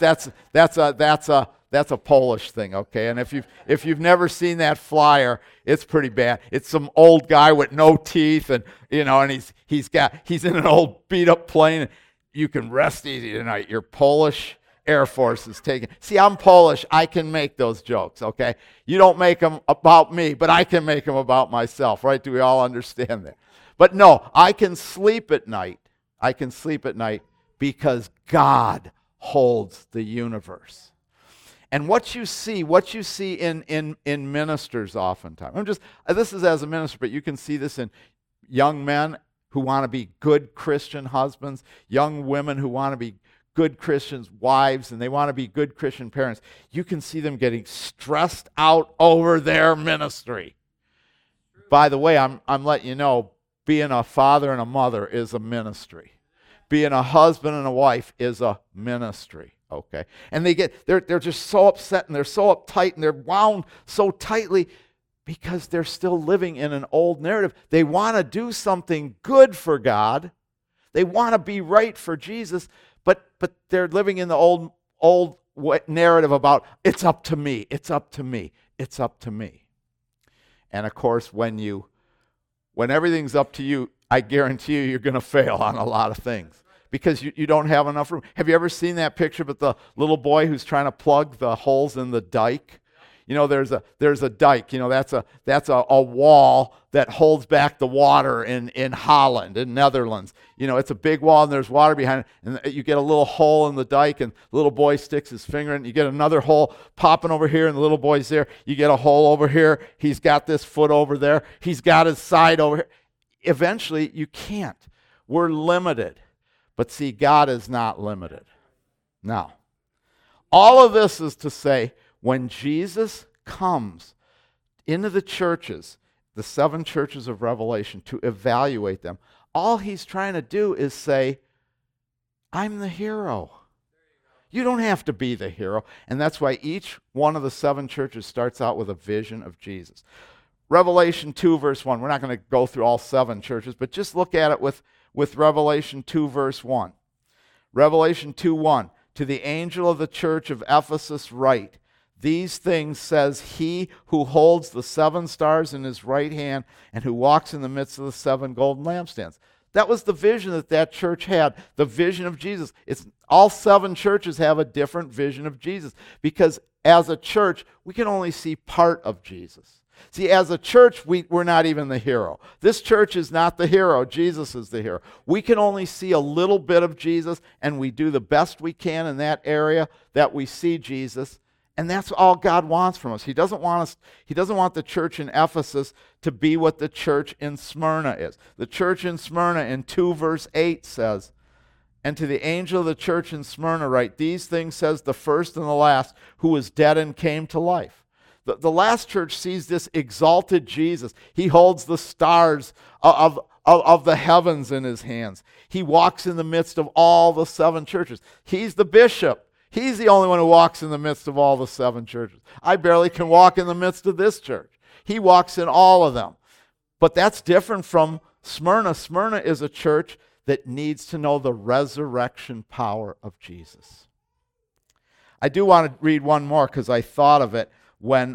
a Polish thing, okay? And if you've never seen that flyer, it's pretty bad. It's some old guy with no teeth, and he's in an old beat up plane. You can rest easy tonight. Your Polish Air Force is taking. See, I'm Polish. I can make those jokes, okay? You don't make them about me, but I can make them about myself, right? Do we all understand that? But no, I can sleep at night. I can sleep at night because God holds the universe. And what you see in ministers oftentimes. This is as a minister, but you can see this in young men who want to be good Christian husbands, young women who want to be good Christian wives, and they want to be good Christian parents. You can see them getting stressed out over their ministry. By the way, I'm letting you know, being a father and a mother is a ministry. Being a husband and a wife is a ministry. Okay, and they're just so upset and they're so uptight and they're wound so tightly because they're still living in an old narrative. They want to do something good for God. They want to be right for Jesus, but they're living in the old narrative about it's up to me, it's up to me, it's up to me. And of course, when everything's up to you, I guarantee you're going to fail on a lot of things. Because you don't have enough room. Have you ever seen that picture with the little boy who's trying to plug the holes in the dike? You know, there's a dike. You know, that's a wall that holds back the water in Holland, in Netherlands. You know, it's a big wall and there's water behind it. And you get a little hole in the dike and the little boy sticks his finger in. You get another hole popping over here and the little boy's there. You get a hole over here. He's got this foot over there. He's got his side over here. Eventually, you can't. We're limited. But see, God is not limited. Now, all of this is to say, when Jesus comes into the churches, the 7 churches of Revelation, to evaluate them, all he's trying to do is say, I'm the hero. You don't have to be the hero. And that's why each one of the 7 churches starts out with a vision of Jesus. Revelation 2, verse 1. We're not going to go through all 7 churches, but just look at it with Revelation 2, verse 1. Revelation 2, 1. To the angel of the church of Ephesus write, these things says he who holds the 7 stars in his right hand and who walks in the midst of the 7 golden lampstands. That was the vision that church had, the vision of Jesus. All 7 churches have a different vision of Jesus because as a church, we can only see part of Jesus. See, as a church, we're not even the hero. This church is not the hero. Jesus is the hero. We can only see a little bit of Jesus, and we do the best we can in that area that we see Jesus. And that's all God wants from us. He doesn't want the church in Ephesus to be what the church in Smyrna is. The church in Smyrna in 2 verse 8 says, and to the angel of the church in Smyrna write, these things says the first and the last, who was dead and came to life. The last church sees this exalted Jesus. He holds the stars of the heavens in his hands. He walks in the midst of all the 7 churches. He's the bishop. He's the only one who walks in the midst of all the 7 churches. I barely can walk in the midst of this church. He walks in all of them. But that's different from Smyrna. Smyrna is a church that needs to know the resurrection power of Jesus. I do want to read one more because I thought of it when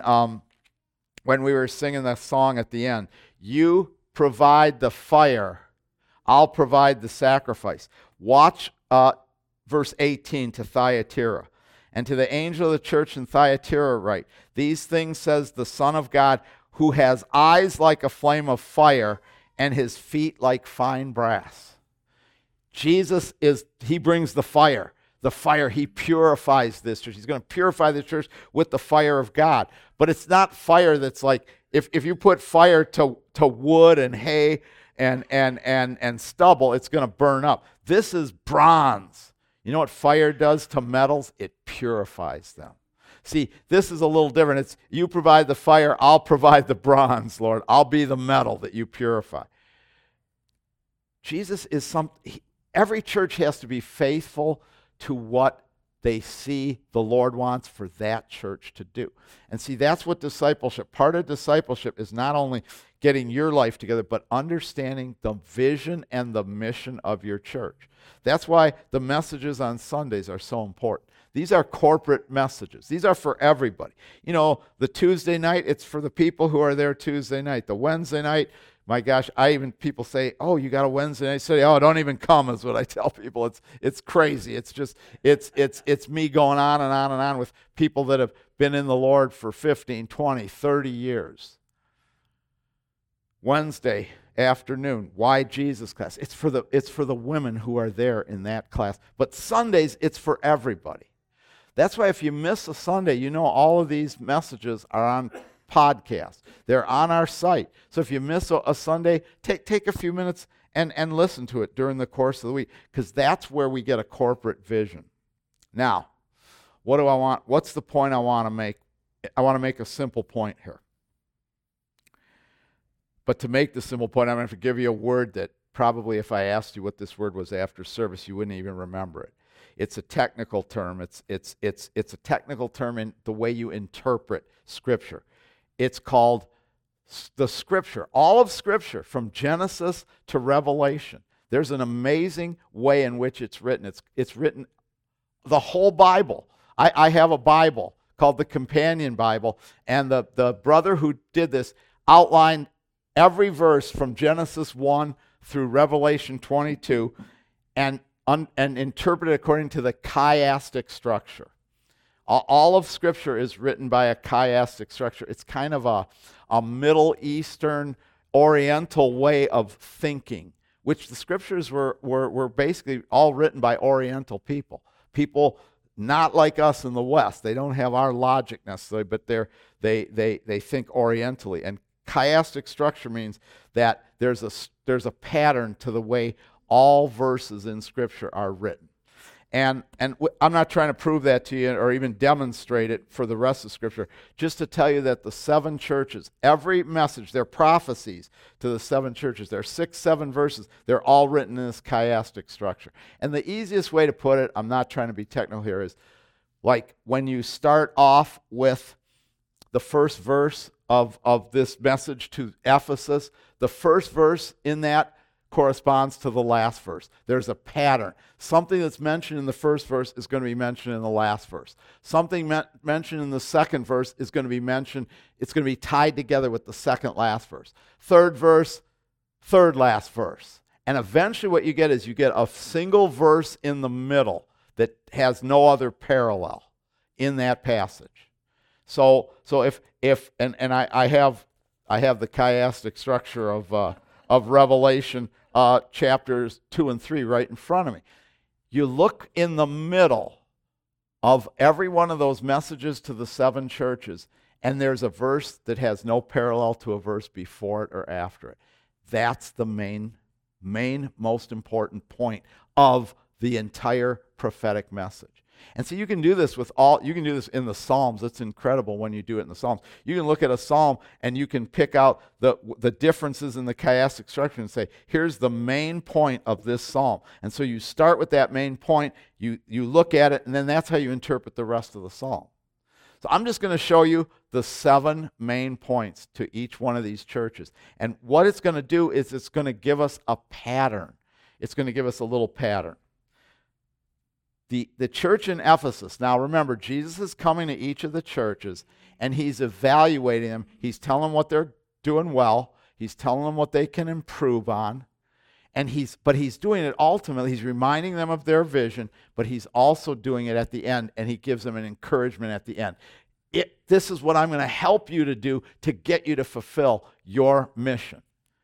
we were singing that song at the end. You provide the fire, I'll provide the sacrifice. Watch verse 18 to Thyatira. And to the angel of the church in Thyatira write, these things says the Son of God, who has eyes like a flame of fire and his feet like fine brass. Jesus he brings the fire. The fire, he purifies this church. He's going to purify the church with the fire of God. But it's not fire that's like, if you put fire to wood and hay and stubble, it's going to burn up. This is bronze. You know what fire does to metals? It purifies them. See, this is a little different. It's you provide the fire, I'll provide the bronze, Lord. I'll be the metal that you purify. Jesus is every church has to be faithful to what they see the Lord wants for that church to do. And see, that's what discipleship, part of discipleship is not only getting your life together, but understanding the vision and the mission of your church. That's why the messages on Sundays are so important. These are corporate messages. These are for everybody. You know, the Tuesday night, it's for the people who are there Tuesday night. The Wednesday night, my gosh, people say, oh, you got a Wednesday night study? Oh, don't even come is what I tell people. It's crazy. It's just, it's me going on and on and on with people that have been in the Lord for 15, 20, 30 years. Wednesday afternoon, Why Jesus class. It's for the women who are there in that class. But Sundays, it's for everybody. That's why if you miss a Sunday, you know all of these messages are on podcast. They're on our site. So if you miss a Sunday, take a few minutes and listen to it during the course of the week, because that's where we get a corporate vision. Now, what do I want? What's the point I want to make? I want to make a simple point here. But to make the simple point, I'm going to have to give you a word that probably if I asked you what this word was after service, you wouldn't even remember it. It's a technical term. It's a technical term in the way you interpret Scripture. It's called the Scripture. All of Scripture, from Genesis to Revelation. There's an amazing way in which it's written. It's written the whole Bible. I have a Bible called the Companion Bible, and the brother who did this outlined every verse from Genesis 1 through Revelation 22 and interpreted according to the chiastic structure. All of Scripture is written by a chiastic structure. It's kind of a Middle Eastern, Oriental way of thinking, which the Scriptures were basically all written by Oriental people. People not like us in the West. They don't have our logic necessarily, but they think orientally. And chiastic structure means that there's a pattern to the way all verses in Scripture are written. And I'm not trying to prove that to you or even demonstrate it for the rest of Scripture, just to tell you that the 7 churches, every message, their prophecies to the 7 churches, there are 6, 7 verses, they're all written in this chiastic structure. And the easiest way to put it, I'm not trying to be technical here, is like when you start off with the first verse of this message to Ephesus, the first verse in that corresponds to the last verse. There's a pattern. Something that's mentioned in the first verse is going to be mentioned in the last verse. Something mentioned in the second verse is going to be mentioned, it's going to be tied together with the second last verse. Third verse, third last verse. And eventually what you get is you get a single verse in the middle that has no other parallel in that passage. So if I have the chiastic structure of Revelation chapters 2 and 3 right in front of me. You look in the middle of every one of those messages to the 7 churches, and there's a verse that has no parallel to a verse before it or after it. That's the main, most important point of the entire prophetic message. And so you can do this you can do this in the Psalms. It's incredible when you do it in the Psalms. You can look at a Psalm and you can pick out the differences in the chiastic structure and say, here's the main point of this Psalm. And so you start with that main point, you look at it, and then that's how you interpret the rest of the Psalm. So I'm just going to show you the 7 main points to each one of these churches. And what it's going to do is it's going to give us a pattern. It's going to give us a little pattern. The church in Ephesus, now remember, Jesus is coming to each of the churches and he's evaluating them. He's telling them what they're doing well. He's telling them what they can improve on. But he's doing it ultimately. He's reminding them of their vision, but he's also doing it at the end, and he gives them an encouragement at the end. This is what I'm going to help you to do to get you to fulfill your mission.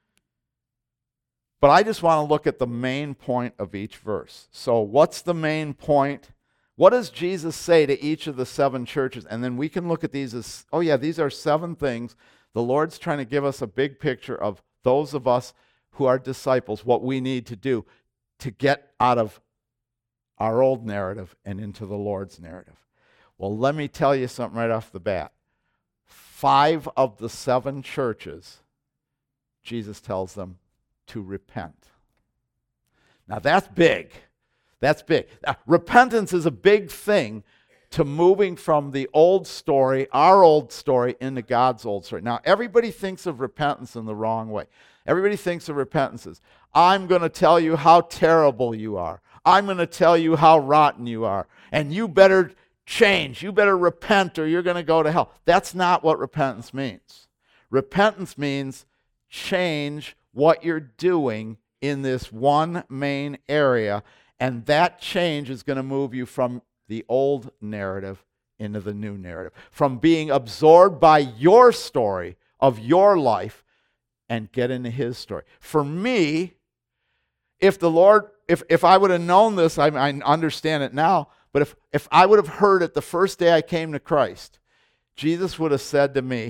But I just want to look at the main point of each verse. So what's the main point? What does Jesus say to each of the 7 churches? And then we can look at these as, oh yeah, these are 7 things. The Lord's trying to give us a big picture of those of us who are disciples, what we need to do to get out of our old narrative and into the Lord's narrative. Well, let me tell you something right off the bat. 5 of the 7 churches, Jesus tells them to repent. Now that's big. That's big. Now, repentance is a big thing to moving from the old story, our old story, into God's old story. Now everybody thinks of repentance in the wrong way. Everybody thinks of repentance as, I'm going to tell you how terrible you are. I'm going to tell you how rotten you are. And you better change. You better repent or you're going to go to hell. That's not what repentance means. Repentance means change what you're doing in this one main area, and that change is going to move you from the old narrative into the new narrative, from being absorbed by your story of your life and get into his story. For me, if I would have known this, I understand it now, but if I would have heard it the first day I came to Christ, Jesus would have said to me,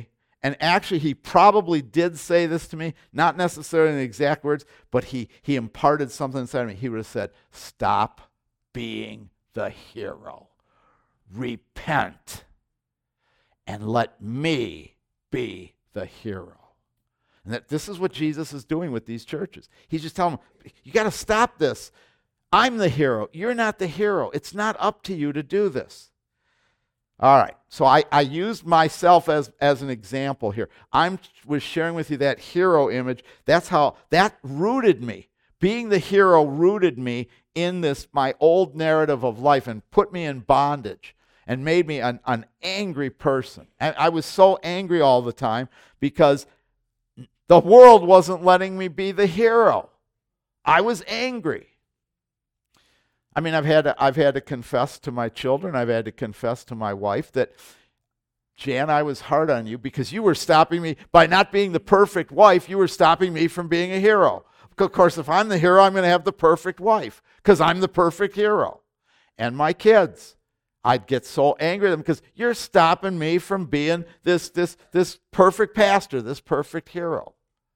And actually, he probably did say this to me, not necessarily in the exact words, but he imparted something inside of me. He would have said, stop being the hero. Repent and let me be the hero. And that this is what Jesus is doing with these churches. He's just telling them, you got to stop this. I'm the hero. You're not the hero. It's not up to you to do this. All right, so I used myself as an example here. I was sharing with you that hero image. That's how that rooted me. Being the hero rooted me in this, my old narrative of life, and put me in bondage and made me an angry person. And I was so angry all the time because the world wasn't letting me be the hero. I was angry. I mean, I've had to confess to my children, I've had to confess to my wife that, Jan, I was hard on you because you were stopping me by not being the perfect wife. You were stopping me from being a hero. Of course, if I'm the hero, I'm going to have the perfect wife because I'm the perfect hero. And my kids, I'd get so angry at them because you're stopping me from being this perfect pastor, this perfect hero.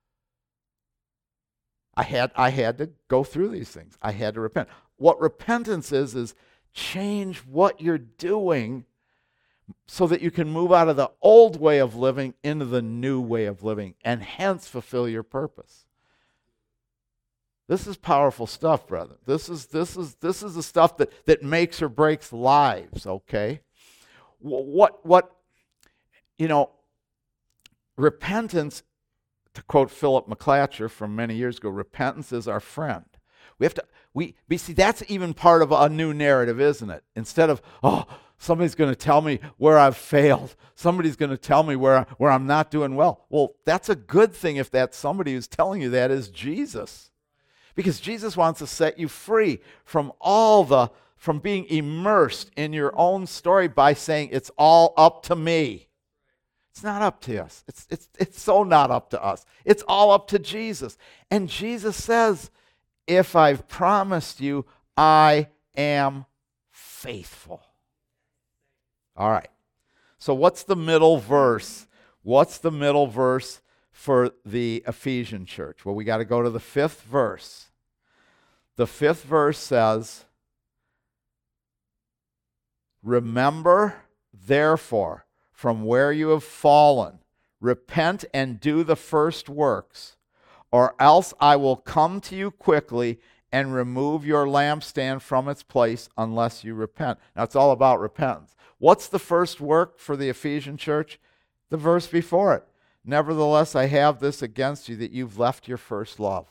I had to go through these things. I had to repent. What repentance is change what you're doing so that you can move out of the old way of living into the new way of living and hence fulfill your purpose. This is powerful stuff, brother. This is the stuff that makes or breaks lives, okay? Repentance, to quote Philip McClatcher from many years ago, repentance is our friend. We see that's even part of a new narrative, isn't it? Instead of, somebody's going to tell me where I've failed. Somebody's going to tell me where I'm not doing well. Well, that's a good thing if that somebody who's telling you that is Jesus. Because Jesus wants to set you free from from being immersed in your own story by saying it's all up to me. It's not up to us. It's so not up to us. It's all up to Jesus. And Jesus says, if I've promised you, I am faithful. All right. So what's the middle verse? What's the middle verse for the Ephesian church? Well, we got to go to the 5th verse. The 5th verse says, remember, therefore, from where you have fallen, repent and do the first works, or else I will come to you quickly and remove your lampstand from its place unless you repent. Now, it's all about repentance. What's the first work for the Ephesian church? The verse before it. Nevertheless, I have this against you, that you've left your first love.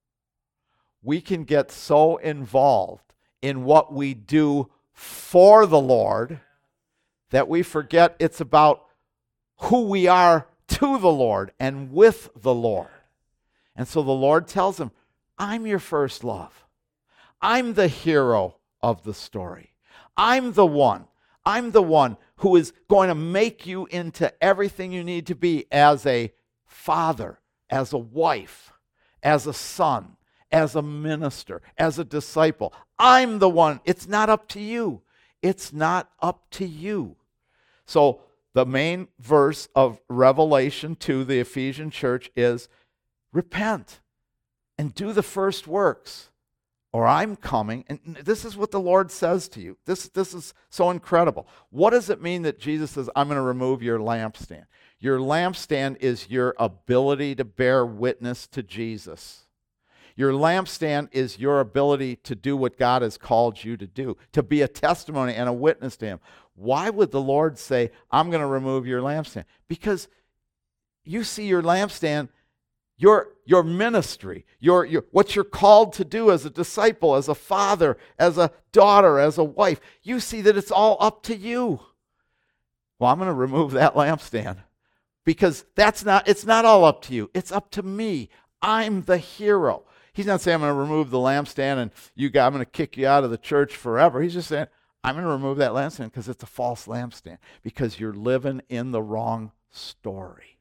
We can get so involved in what we do for the Lord that we forget it's about who we are to the Lord and with the Lord. And so the Lord tells him, I'm your first love. I'm the hero of the story. I'm the one who is going to make you into everything you need to be as a father, as a wife, as a son, as a minister, as a disciple. I'm the one. It's not up to you. It's not up to you. So the main verse of Revelation to the Ephesian church is, repent and do the first works, or I'm coming. And this is what the Lord says to you. This is so incredible. What does it mean that Jesus says, I'm going to remove your lampstand? Your lampstand is your ability to bear witness to Jesus. Your lampstand is your ability to do what God has called you to do, to be a testimony and a witness to him. Why would the Lord say, I'm going to remove your lampstand? Because you see your lampstand, your ministry, your what you're called to do as a disciple, as a father, as a daughter, as a wife. You see that it's all up to you. Well, I'm going to remove that lampstand because it's not all up to you. It's up to me. I'm the hero. He's not saying I'm going to remove the lampstand and I'm going to kick you out of the church forever. He's just saying, I'm going to remove that lampstand because it's a false lampstand, because you're living in the wrong story.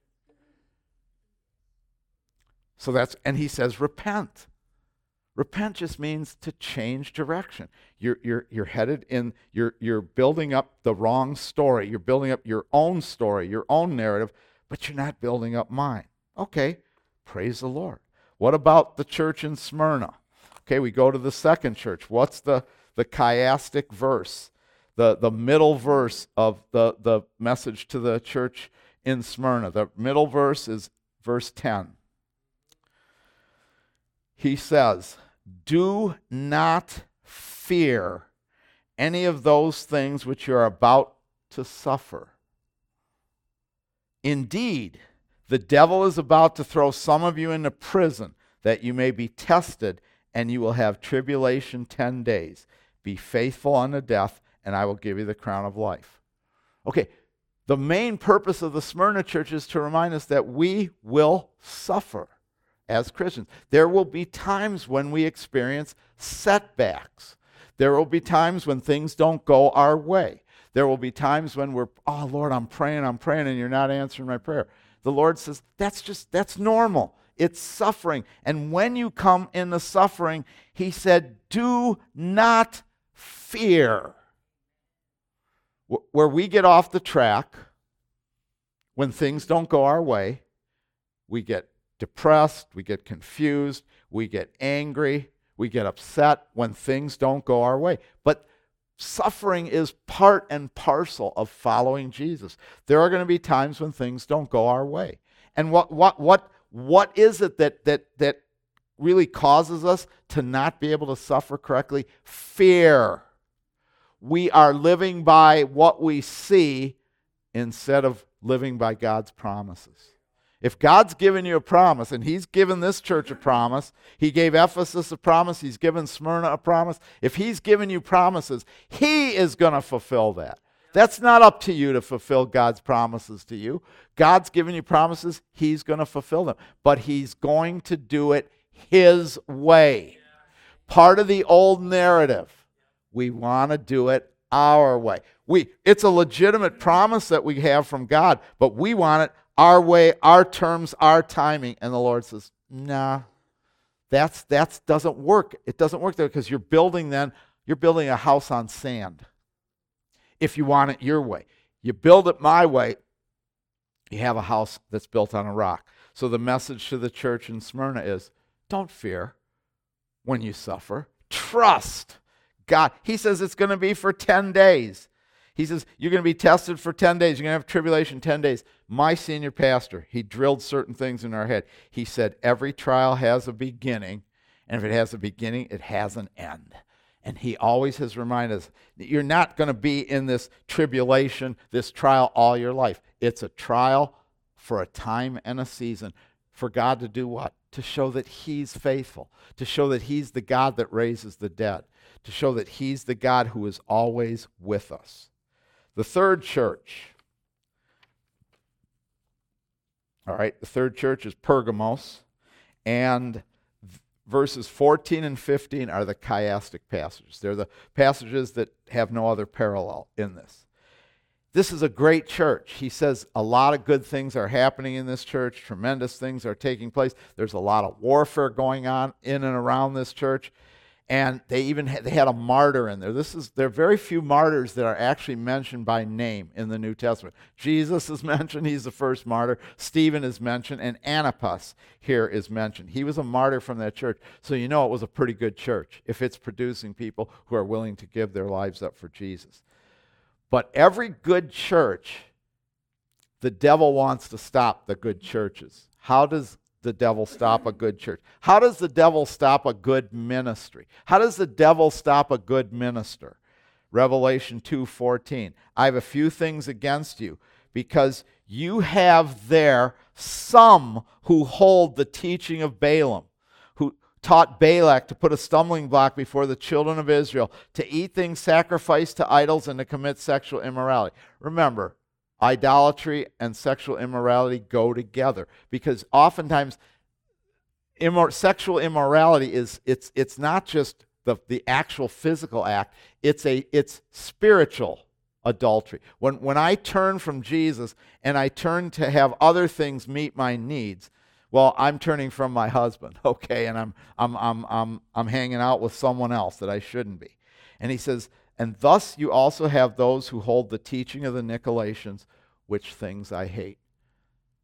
And he says, repent. Repent just means to change direction. You're headed in, you're building up the wrong story. You're building up your own story, your own narrative, but you're not building up mine. Okay, praise the Lord. What about the church in Smyrna? Okay, we go to the second church. What's the chiastic verse? The middle verse of the message to the church in Smyrna. The middle verse is verse 10. He says, do not fear any of those things which you are about to suffer. Indeed, the devil is about to throw some of you into prison, that you may be tested, and you will have tribulation 10 days. Be faithful unto death, and I will give you the crown of life. Okay, the main purpose of the Smyrna church is to remind us that we will suffer as Christians. There will be times when we experience setbacks. There will be times when things don't go our way. There will be times when we're, oh Lord, I'm praying, and you're not answering my prayer. The Lord says, that's normal. It's suffering. And when you come in the suffering, he said, do not fear. Where we get off the track, when things don't go our way, we get depressed, we get confused, we get angry, we get upset when things don't go our way. But suffering is part and parcel of following Jesus. There are going to be times when things don't go our way. And what is it that really causes us to not be able to suffer correctly? Fear. We are living by what we see instead of living by God's promises. If God's given you a promise, and he's given this church a promise, he gave Ephesus a promise, he's given Smyrna a promise. If he's given you promises, he is going to fulfill that. That's not up to you to fulfill God's promises to you. God's given you promises, he's going to fulfill them. But he's going to do it his way. Part of the old narrative, we want to do it our way. It's a legitimate promise that we have from God, but we want it our way, our terms, our timing. And the Lord says, nah, that doesn't work. It doesn't work there because you're building a house on sand. If you want it your way. You build it my way, you have a house that's built on a rock. So the message to the church in Smyrna is, don't fear when you suffer. Trust God. He says it's going to be for 10 days. He says, you're going to be tested for 10 days. You're going to have tribulation 10 days. My senior pastor, he drilled certain things in our head. He said, every trial has a beginning, and if it has a beginning, it has an end. And he always has reminded us that you're not going to be in this tribulation, this trial all your life. It's a trial for a time and a season. For God to do what? To show that he's faithful. To show that he's the God that raises the dead. To show that he's the God who is always with us. The third church. All right, the third church is Pergamos. And verses 14 and 15 are the chiastic passages. They're the passages that have no other parallel in this. This is a great church. He says a lot of good things are happening in this church. Tremendous things are taking place. There's a lot of warfare going on in and around this church. And they had a martyr in there. There are very few martyrs that are actually mentioned by name in the New Testament. Jesus is mentioned, he's the first martyr. Stephen is mentioned, and Antipas here is mentioned. He was a martyr from that church, so you know it was a pretty good church if it's producing people who are willing to give their lives up for Jesus. But every good church, the devil wants to stop the good churches. How does the devil stop a good church? How does the devil stop a good ministry? How does the devil stop a good minister? Revelation 2:14. I have a few things against you, because you have there some who hold the teaching of Balaam, who taught Balak to put a stumbling block before the children of Israel, to eat things sacrificed to idols and to commit sexual immorality. Remember, idolatry and sexual immorality go together, because oftentimes sexual immorality it's not just the actual physical act, it's spiritual adultery. When I turn from Jesus and I turn to have other things meet my needs, well, I'm turning from my husband, okay, and I'm hanging out with someone else that I shouldn't be. And he says, and thus you also have those who hold the teaching of the Nicolaitans, which things I hate.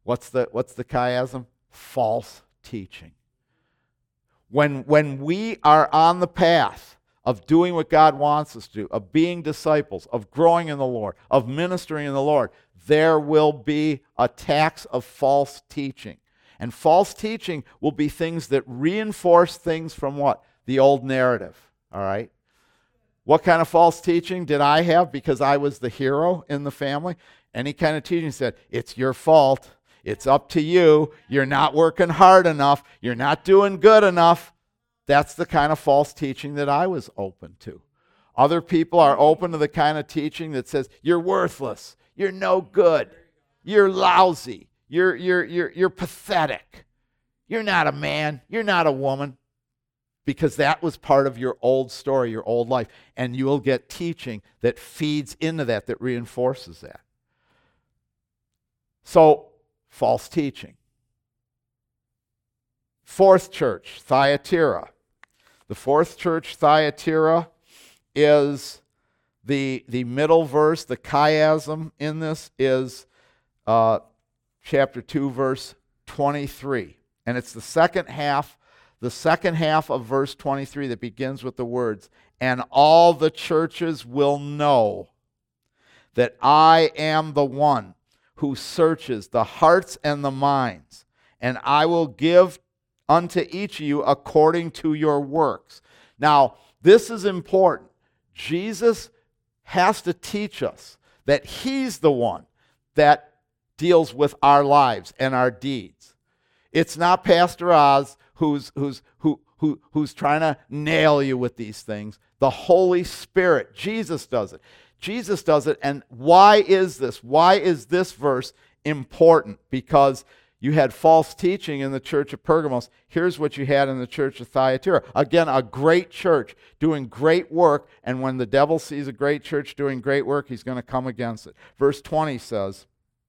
What's the chiasm? False teaching. When we are on the path of doing what God wants us to do, of being disciples, of growing in the Lord, of ministering in the Lord, there will be attacks of false teaching. And false teaching will be things that reinforce things from what? The old narrative. All right? What kind of false teaching did I have because I was the hero in the family? Any kind of teaching said, it's your fault. It's up to you. You're not working hard enough. You're not doing good enough. That's the kind of false teaching that I was open to. Other people are open to the kind of teaching that says, you're worthless. You're no good. You're lousy. You're pathetic. You're not a man. You're not a woman. Because that was part of your old story, your old life. And you will get teaching that feeds into that reinforces that. So, false teaching. Fourth church, Thyatira. The fourth church, Thyatira, is the middle verse. The chiasm in this is chapter 2, verse 23. And it's the second half of verse 23 that begins with the words, and all the churches will know that I am the one who searches the hearts and the minds, and I will give unto each of you according to your works. Now, this is important. Jesus has to teach us that he's the one that deals with our lives and our deeds. It's not Pastor Oz who's trying to nail you with these things. The Holy Spirit, Jesus does it. Jesus does it, and why is this? Why is this verse important? Because you had false teaching in the church of Pergamos. Here's what you had in the church of Thyatira. Again, a great church doing great work, and when the devil sees a great church doing great work, he's going to come against it. Verse 20 says,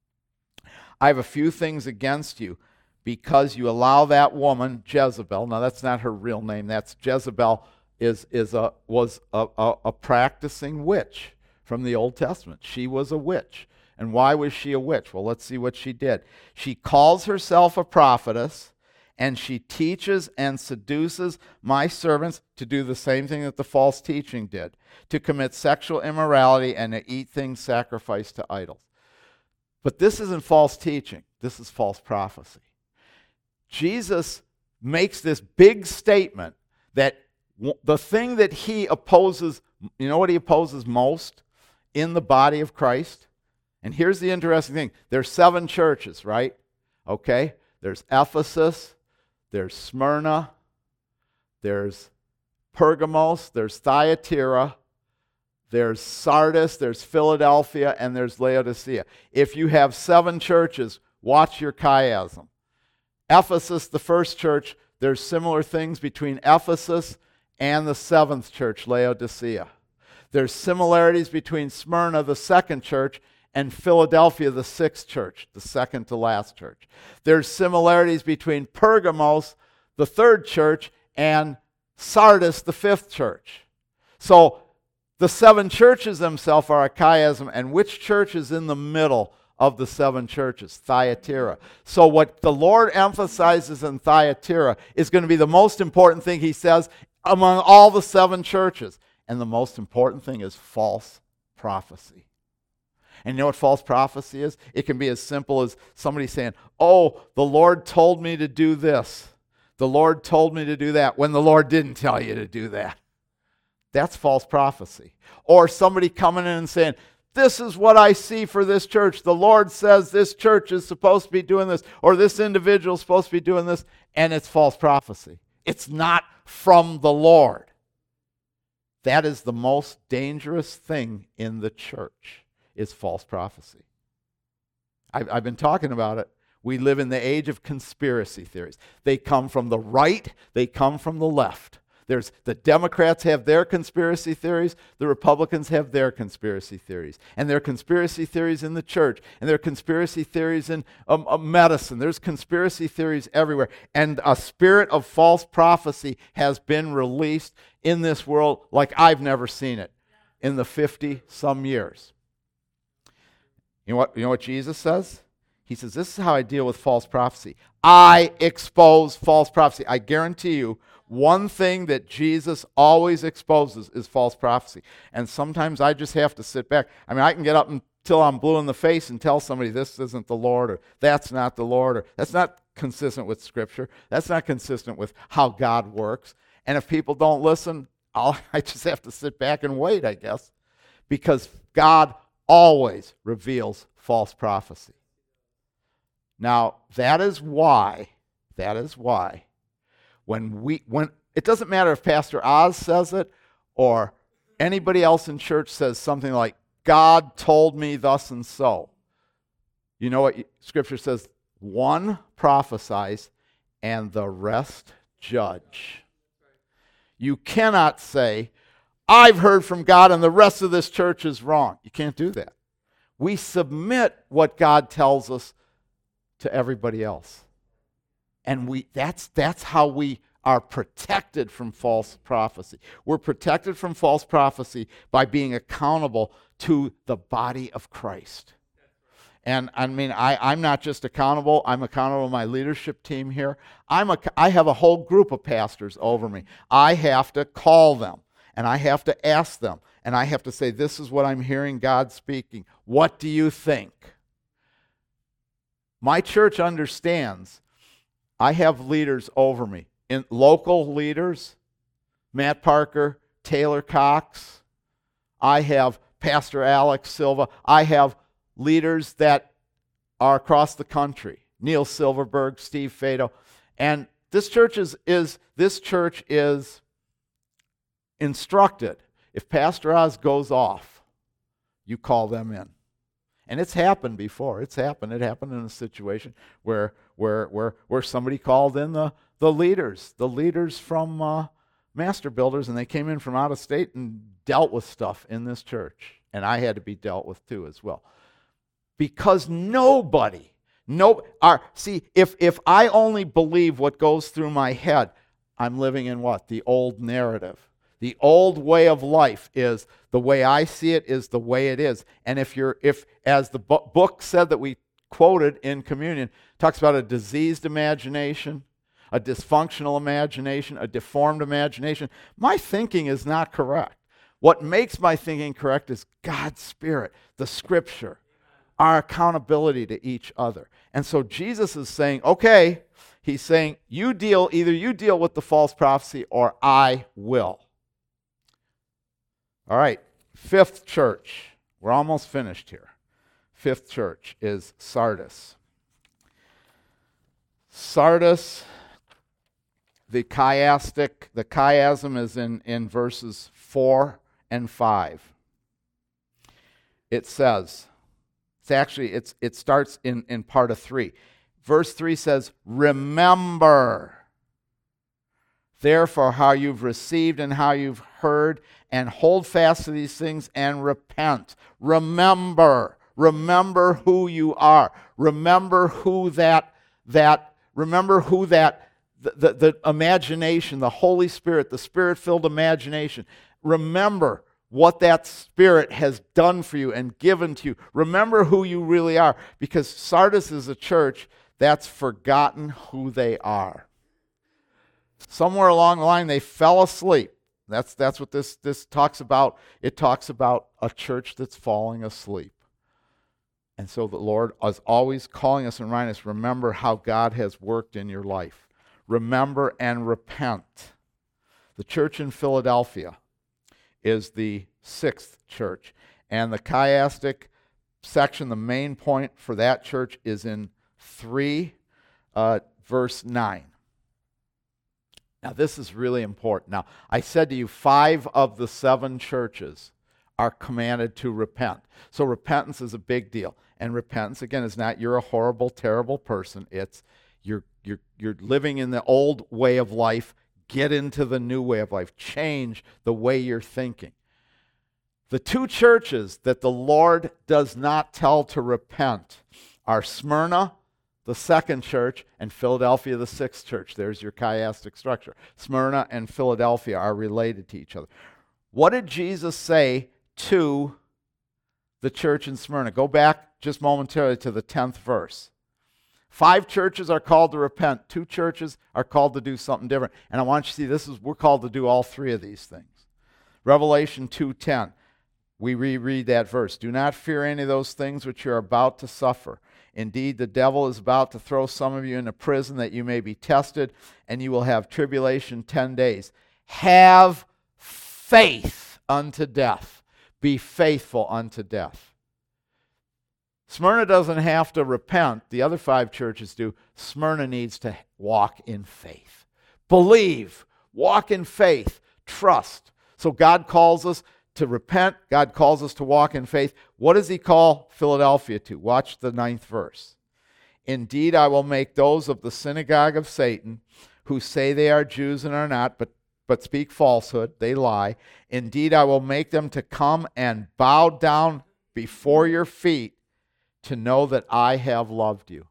I have a few things against you, because you allow that woman, Jezebel, now that's not her real name, that's Jezebel, was a practicing witch from the Old Testament. She was a witch. And why was she a witch? Well, let's see what she did. She calls herself a prophetess, and she teaches and seduces my servants to do the same thing that the false teaching did, to commit sexual immorality and to eat things sacrificed to idols. But this isn't false teaching. This is false prophecy. Jesus makes this big statement that the thing that he opposes, you know what he opposes most in the body of Christ? And here's the interesting thing. There's 7 churches, right? Okay? There's Ephesus, there's Smyrna, there's Pergamos, there's Thyatira, there's Sardis, there's Philadelphia, and there's Laodicea. If you have 7 churches, watch your chiasm. Ephesus, the first church, there's similar things between Ephesus and the 7th church, Laodicea. There's similarities between Smyrna, the second church, and Philadelphia, the 6th church, the second to last church. There's similarities between Pergamos, the 3rd church, and Sardis, the 5th church. So the 7 churches themselves are a chiasm, and which church is in the middle of the 7 churches? Thyatira. So what the Lord emphasizes in Thyatira is going to be the most important thing he says among all the 7 churches. And the most important thing is false prophecy. And you know what false prophecy is? It can be as simple as somebody saying, oh, the Lord told me to do this. The Lord told me to do that, when the Lord didn't tell you to do that. That's false prophecy. Or somebody coming in and saying, this is what I see for this church. The Lord says this church is supposed to be doing this, or this individual is supposed to be doing this, and it's false prophecy. It's not from the Lord. That is the most dangerous thing in the church, is false prophecy. I've been talking about it. We live in the age of conspiracy theories. They come from the right, they come from the left. The Democrats have their conspiracy theories, the Republicans have their conspiracy theories. And there are conspiracy theories in the church, and there are conspiracy theories in medicine. There's conspiracy theories everywhere. And a spirit of false prophecy has been released in this world like I've never seen it in the 50-some years. You know what Jesus says? He says, this is how I deal with false prophecy. I expose false prophecy. I guarantee you, one thing that Jesus always exposes is false prophecy. And sometimes I just have to sit back. I mean, I can get up until I'm blue in the face and tell somebody this isn't the Lord, or that's not the Lord, or that's not consistent with Scripture. That's not consistent with how God works. And if people don't listen, I just have to sit back and wait, I guess, because God always reveals false prophecy. Now, that is why, when it doesn't matter if Pastor Oz says it or anybody else in church says something like, God told me thus and so. You know what Scripture says? One prophesies and the rest judge. You cannot say, I've heard from God and the rest of this church is wrong. You can't do that. We submit what God tells us to everybody else. And that's how we are protected from false prophecy. We're protected from false prophecy by being accountable to the body of Christ. And I mean, I'm not just accountable, I'm accountable to my leadership team here. I have a whole group of pastors over me. I have to call them, and I have to ask them, and I have to say, this is what I'm hearing God speaking. What do you think? My church understands I have leaders over me. In local leaders, Matt Parker, Taylor Cox. I have Pastor Alex Silva. I have leaders that are across the country. Neil Silverberg, Steve Fado. And this church is instructed. If Pastor Oz goes off, you call them in. And it's happened before. It happened in a situation where somebody called in the leaders from Master Builders, and they came in from out of state and dealt with stuff in this church. And I had to be dealt with too as well. Because if I only believe what goes through my head, I'm living in what? The old narrative. The old way of life is the way I see it is the way it is. And if as the book said that we quoted in communion, talks about a diseased imagination, a dysfunctional imagination, a deformed imagination, my thinking is not correct. What makes my thinking correct is God's Spirit, the Scripture, our accountability to each other. And so Jesus is saying, okay, he's saying, either you deal with the false prophecy or I will. All right, fifth church. We're almost finished here. Fifth church is Sardis. Sardis, the chiasm is in verses 4 and 5. It says, it starts in part of 3. Verse 3 says, remember, therefore, how you've received and how you've heard, and hold fast to these things and repent. Remember who you are. Remember who the imagination, the Holy Spirit, the Spirit-filled imagination. Remember what that Spirit has done for you and given to you. Remember who you really are, because Sardis is a church that's forgotten who they are. Somewhere along the line, they fell asleep. That's what this talks about. It talks about a church that's falling asleep. And so the Lord is always calling us and reminding us, remember how God has worked in your life. Remember and repent. The church in Philadelphia is the sixth church. And the chiastic section, the main point for that church is in 3, verse 9. Now, this is really important. Now, I said to you, 5 of the 7 churches are commanded to repent. So repentance is a big deal. And repentance, again, is not you're a horrible, terrible person. It's you're living in the old way of life. Get into the new way of life. Change the way you're thinking. The 2 churches that the Lord does not tell to repent are Smyrna, the second church, and Philadelphia, the sixth church. There's your chiastic structure. Smyrna and Philadelphia are related to each other. What did Jesus say to the church in Smyrna? Go back just momentarily to the 10th verse. 5 churches are called to repent. 2 churches are called to do something different. And I want you to see we're called to do all 3 of these things. Revelation 2:10. We reread that verse. Do not fear any of those things which you are about to suffer. Indeed, the devil is about to throw some of you into prison that you may be tested, and you will have tribulation 10 days. Have faith unto death. Be faithful unto death. Smyrna doesn't have to repent. The other 5 churches do. Smyrna needs to walk in faith. Believe. Walk in faith. Trust. So God calls us to repent. God calls us to walk in faith. What does he call Philadelphia to? Watch the 9th verse. Indeed, I will make those of the synagogue of Satan who say they are Jews and are not, but speak falsehood, they lie. Indeed, I will make them to come and bow down before your feet to know that I have loved you.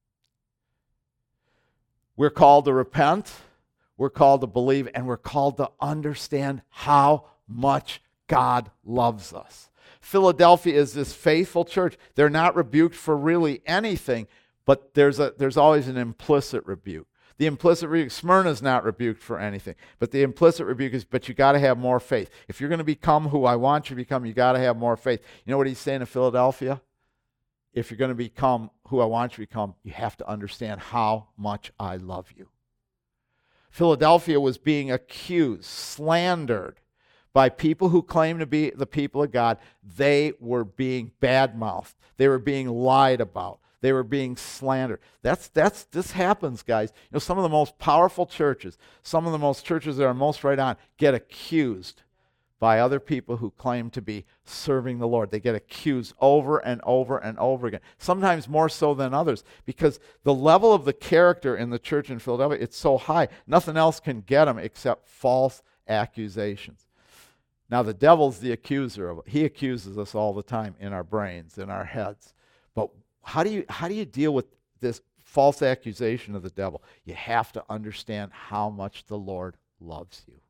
We're called to repent, we're called to believe, and we're called to understand how much God loves us. Philadelphia is this faithful church. They're not rebuked for really anything, but there's always an implicit rebuke. The implicit rebuke, Smyrna's not rebuked for anything, but the implicit rebuke is, but you got to have more faith. If you're going to become who I want you to become, you got to have more faith. You know what he's saying to Philadelphia? If you're going to become who I want you to become, you have to understand how much I love you. Philadelphia was being accused, slandered by people who claim to be the people of God. They were being bad-mouthed. They were being lied about. They were being slandered. This happens, guys. You know, some of the most powerful churches, some of the most churches that are most right on, get accused by other people who claim to be serving the Lord. They get accused over and over and over again, sometimes more so than others, because the level of the character in the church in Philadelphia, it's so high, nothing else can get them except false accusations. Now, the devil's the accuser of it. He accuses us all the time in our brains, in our heads. But how do you deal with this false accusation of the devil? You have to understand how much the Lord loves you.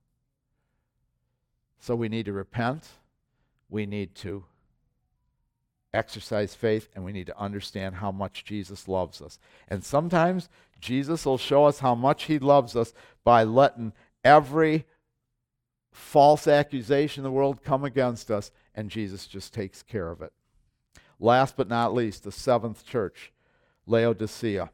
So we need to repent, we need to exercise faith, and we need to understand how much Jesus loves us. And sometimes Jesus will show us how much he loves us by letting every false accusation in the world come against us, and Jesus just takes care of it. Last but not least, the 7th church, Laodicea.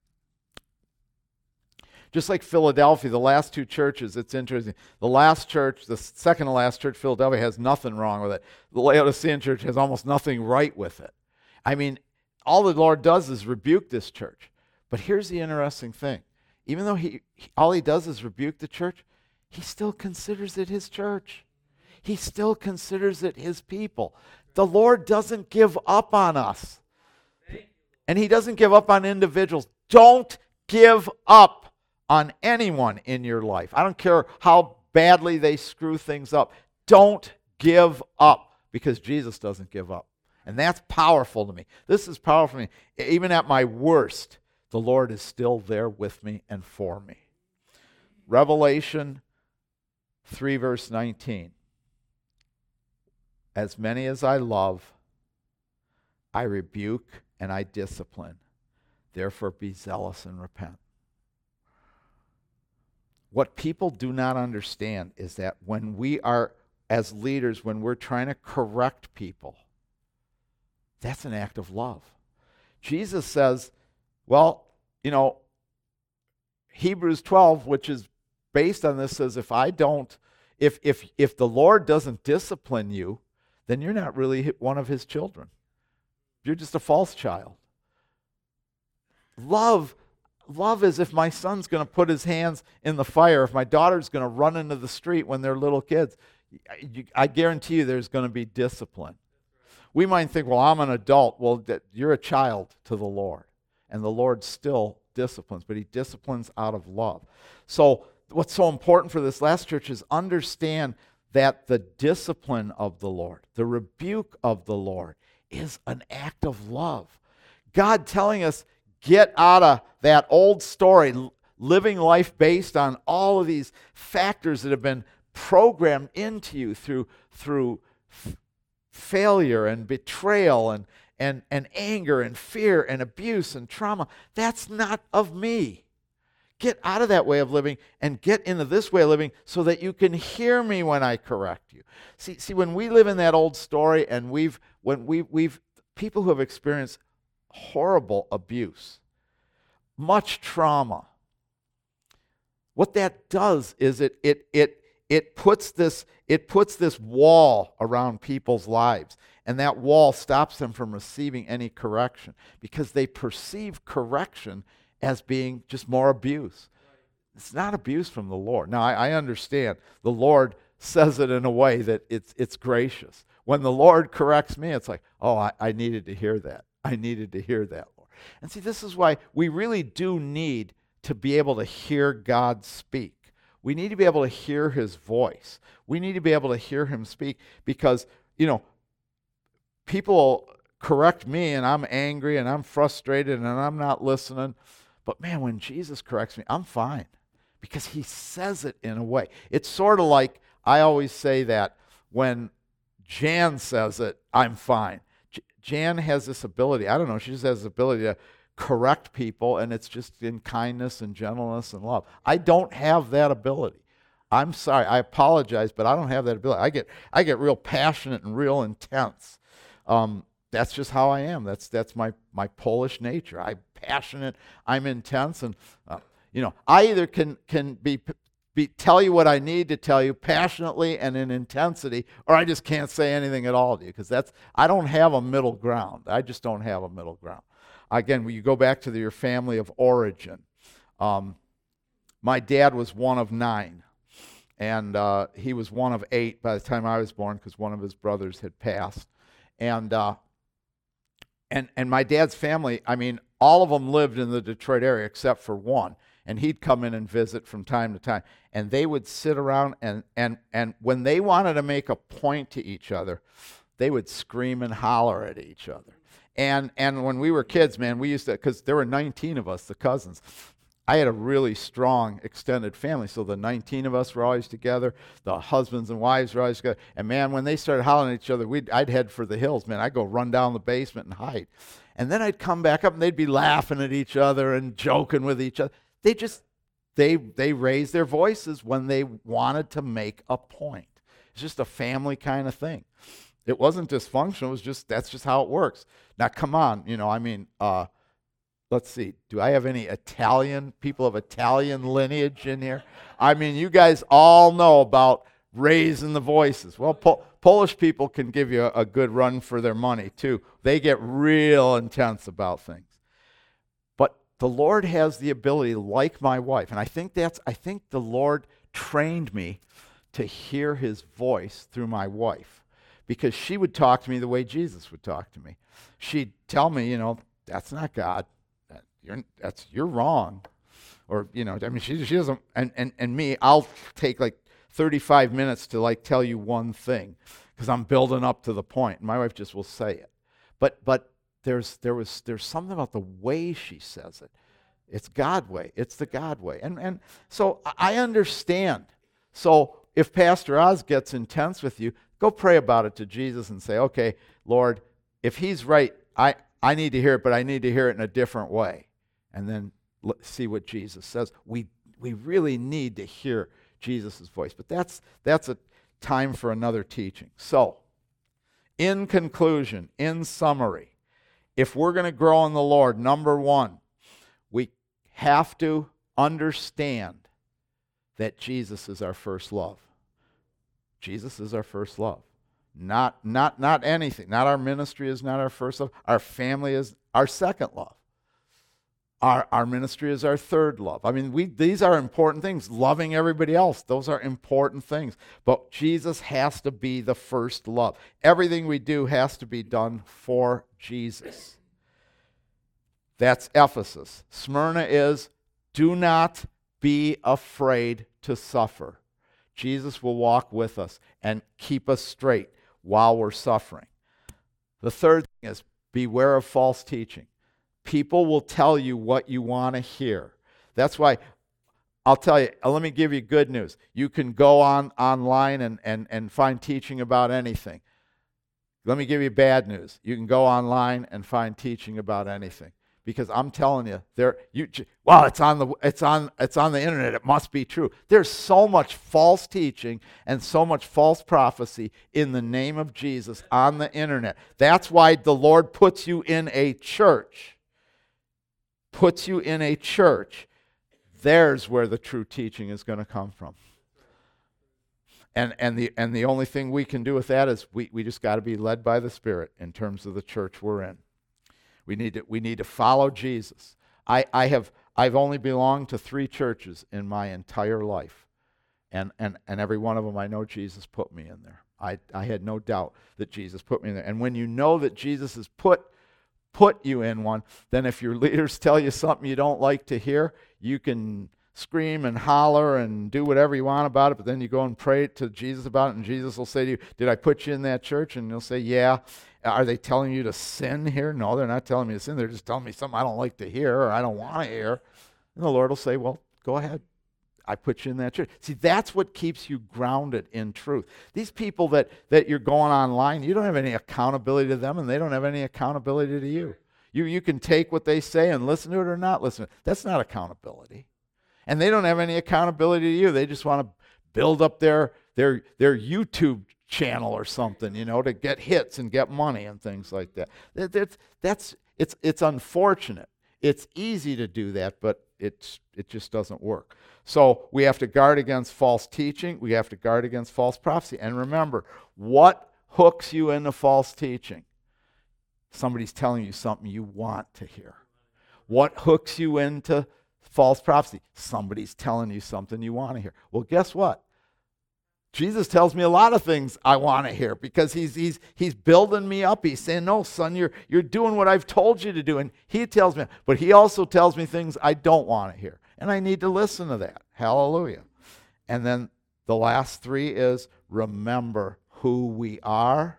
Just like Philadelphia, the last 2 churches, it's interesting. The last church, the second to last church, Philadelphia, has nothing wrong with it. The Laodicean church has almost nothing right with it. I mean, all the Lord does is rebuke this church. But here's the interesting thing. Even though all he does is rebuke the church, he still considers it his church. He still considers it his people. The Lord doesn't give up on us. And he doesn't give up on individuals. Don't give up on anyone in your life. I don't care how badly they screw things up. Don't give up, because Jesus doesn't give up. And that's powerful to me. This is powerful to me. Even at my worst, the Lord is still there with me and for me. Revelation 3 verse 19. As many as I love, I rebuke and I discipline. Therefore be zealous and repent. What people do not understand is that when we are, as leaders, when we're trying to correct people, that's an act of love. Jesus says, well, you know, Hebrews 12, which is based on this, says if the Lord doesn't discipline you, then you're not really one of his children. You're just a false child. Love is if my son's going to put his hands in the fire, if my daughter's going to run into the street when they're little kids, I guarantee you there's going to be discipline. We might think, well, I'm an adult. Well, you're a child to the Lord. And the Lord still disciplines, but he disciplines out of love. So what's so important for this last church is understand that the discipline of the Lord, the rebuke of the Lord, is an act of love. God telling us, get out of that old story, living life based on all of these factors that have been programmed into you through failure and betrayal and anger and fear and abuse and trauma. That's not of me. Get out of that way of living and get into this way of living so that you can hear me when I correct you. See, when we live in that old story and we've people who have experienced horrible abuse, much trauma, what that does is it puts this wall around people's lives, and that wall stops them from receiving any correction because they perceive correction as being just more abuse. It's not abuse from the Lord. Now, I understand the Lord says it in a way that it's gracious. When the Lord corrects me, it's like, oh, I needed to hear that. I needed to hear that, Lord. And see, this is why we really do need to be able to hear God speak. We need to be able to hear his voice. We need to be able to hear him speak because, people correct me and I'm angry and I'm frustrated and I'm not listening. But man, when Jesus corrects me, I'm fine because he says it in a way. It's sort of like I always say that when Jan says it, I'm fine. Jan has this ability. I don't know. She just has this ability to correct people, and it's just in kindness and gentleness and love. I don't have that ability. I'm sorry. I apologize, but I don't have that ability. I get real passionate and real intense. That's just how I am. That's my Polish nature. I'm passionate. I'm intense, and I either can tell you what I need to tell you passionately and in intensity, or I just can't say anything at all to you because I don't have a middle ground. I just don't have a middle ground. Again, when you go back to your family of origin, my dad was one of 9, and he was one of 8 by the time I was born because one of his brothers had passed. And my dad's family, I mean, all of them lived in the Detroit area except for one. And he'd come in and visit from time to time. And they would sit around, and when they wanted to make a point to each other, they would scream and holler at each other. And when we were kids, man, we used to, because there were 19 of us, the cousins. I had a really strong extended family, so the 19 of us were always together. The husbands and wives were always together. And man, when they started hollering at each other, I'd head for the hills, man. I'd go run down the basement and hide. And then I'd come back up, and they'd be laughing at each other and joking with each other. They raised their voices when they wanted to make a point. It's just a family kind of thing. It wasn't dysfunctional. It was that's just how it works. Now, come on, let's see. Do I have any people of Italian lineage in here? I mean, you guys all know about raising the voices. Well, Polish people can give you a good run for their money, too. They get real intense about things. But the Lord has the ability, like my wife, and I think the Lord trained me to hear his voice through my wife because she would talk to me the way Jesus would talk to me. She'd tell me, that's not God. You're wrong. Or, I mean, she doesn't, and me, I'll take like 35 minutes to like tell you one thing because I'm building up to the point. And my wife just will say it. But there's something about the way she says it. It's God way. It's the God way. And so I understand. So if Pastor Oz gets intense with you, go pray about it to Jesus and say, okay, Lord, if he's right, I need to hear it, but I need to hear it in a different way. And then see what Jesus says. We really need to hear Jesus' voice. But that's a time for another teaching. So, in conclusion, in summary, if we're going to grow in the Lord, number 1, we have to understand that Jesus is our first love. Jesus is our first love. Not anything. Not our ministry is not our first love. Our family is our second love. Our ministry is our third love. I mean, these are important things. Loving everybody else, those are important things. But Jesus has to be the first love. Everything we do has to be done for Jesus. That's Ephesus. Smyrna is, do not be afraid to suffer. Jesus will walk with us and keep us straight while we're suffering. The third thing is, beware of false teaching. People will tell you what you want to hear. That's why I'll tell you, let me give you good news. You can go online and find teaching about anything. Let me give you bad news. You can go online and find teaching about anything. Because I'm telling you, it's on the internet. It must be true. There's so much false teaching and so much false prophecy in the name of Jesus on the internet. That's why the Lord puts you in a church. Puts you in a church. There's where the true teaching is going to come from. And the only thing we can do with that is we just got to be led by the Spirit in terms of the church we're in. We need to follow Jesus. I've only belonged to 3 churches in my entire life, and every one of them I know Jesus put me in there. I had no doubt that Jesus put me in there. And when you know that Jesus has put you in one, then if your leaders tell you something you don't like to hear, you can scream and holler and do whatever you want about it, but then you go and pray to Jesus about it, and Jesus will say to you, did I put you in that church? And you'll say, yeah. Are they telling you to sin here? No, they're not telling me to sin. They're just telling me something I don't like to hear or I don't want to hear. And the Lord will say, well, go ahead. I put you in that church. See, that's what keeps you grounded in truth. These people that you're going online, you don't have any accountability to them, and they don't have any accountability to you. You can take what they say and listen to it or not listen to it. That's not accountability. And they don't have any accountability to you. They just want to build up their YouTube channel or something, to get hits and get money and things like that. It's unfortunate. It's easy to do that, but it just doesn't work. So we have to guard against false teaching. We have to guard against false prophecy. And remember, what hooks you into false teaching? Somebody's telling you something you want to hear. What hooks you into false prophecy? Somebody's telling you something you want to hear. Well, guess what? Jesus tells me a lot of things I want to hear because he's building me up. He's saying, no, son, you're doing what I've told you to do. And he tells me, but he also tells me things I don't want to hear. And I need to listen to that. Hallelujah. And then the last 3 is remember who we are.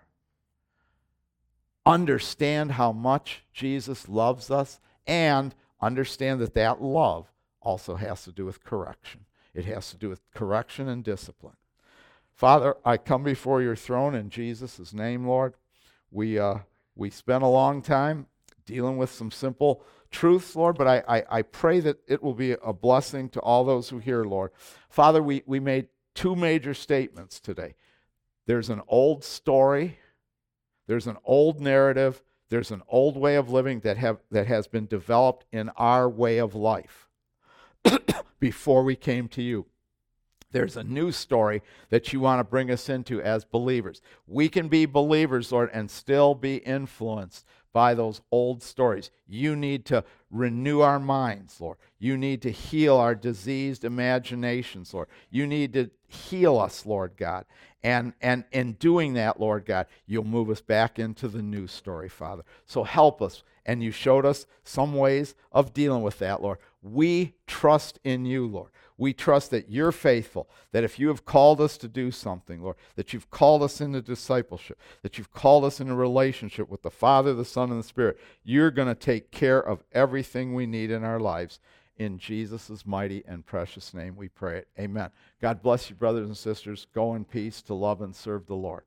Understand how much Jesus loves us. And understand that love also has to do with correction. It has to do with correction and discipline. Father, I come before your throne in Jesus' name, Lord. We spent a long time dealing with some simple truths, Lord, but I pray that it will be a blessing to all those who hear, Lord. Father, we made 2 major statements today. There's an old story, there's an old narrative, there's an old way of living that has been developed in our way of life before we came to you. There's a new story that you want to bring us into as believers. We can be believers, Lord, and still be influenced by those old stories. You need to renew our minds, Lord. You need to heal our diseased imaginations, Lord. You need to heal us, Lord God. And in doing that, Lord God, you'll move us back into the new story, Father. So help us. And you showed us some ways of dealing with that, Lord. We trust in you, Lord. We trust that you're faithful, that if you have called us to do something, Lord, that you've called us into discipleship, that you've called us in a relationship with the Father, the Son, and the Spirit, you're going to take care of everything we need in our lives. In Jesus' mighty and precious name we pray it. Amen. God bless you, brothers and sisters. Go in peace to love and serve the Lord.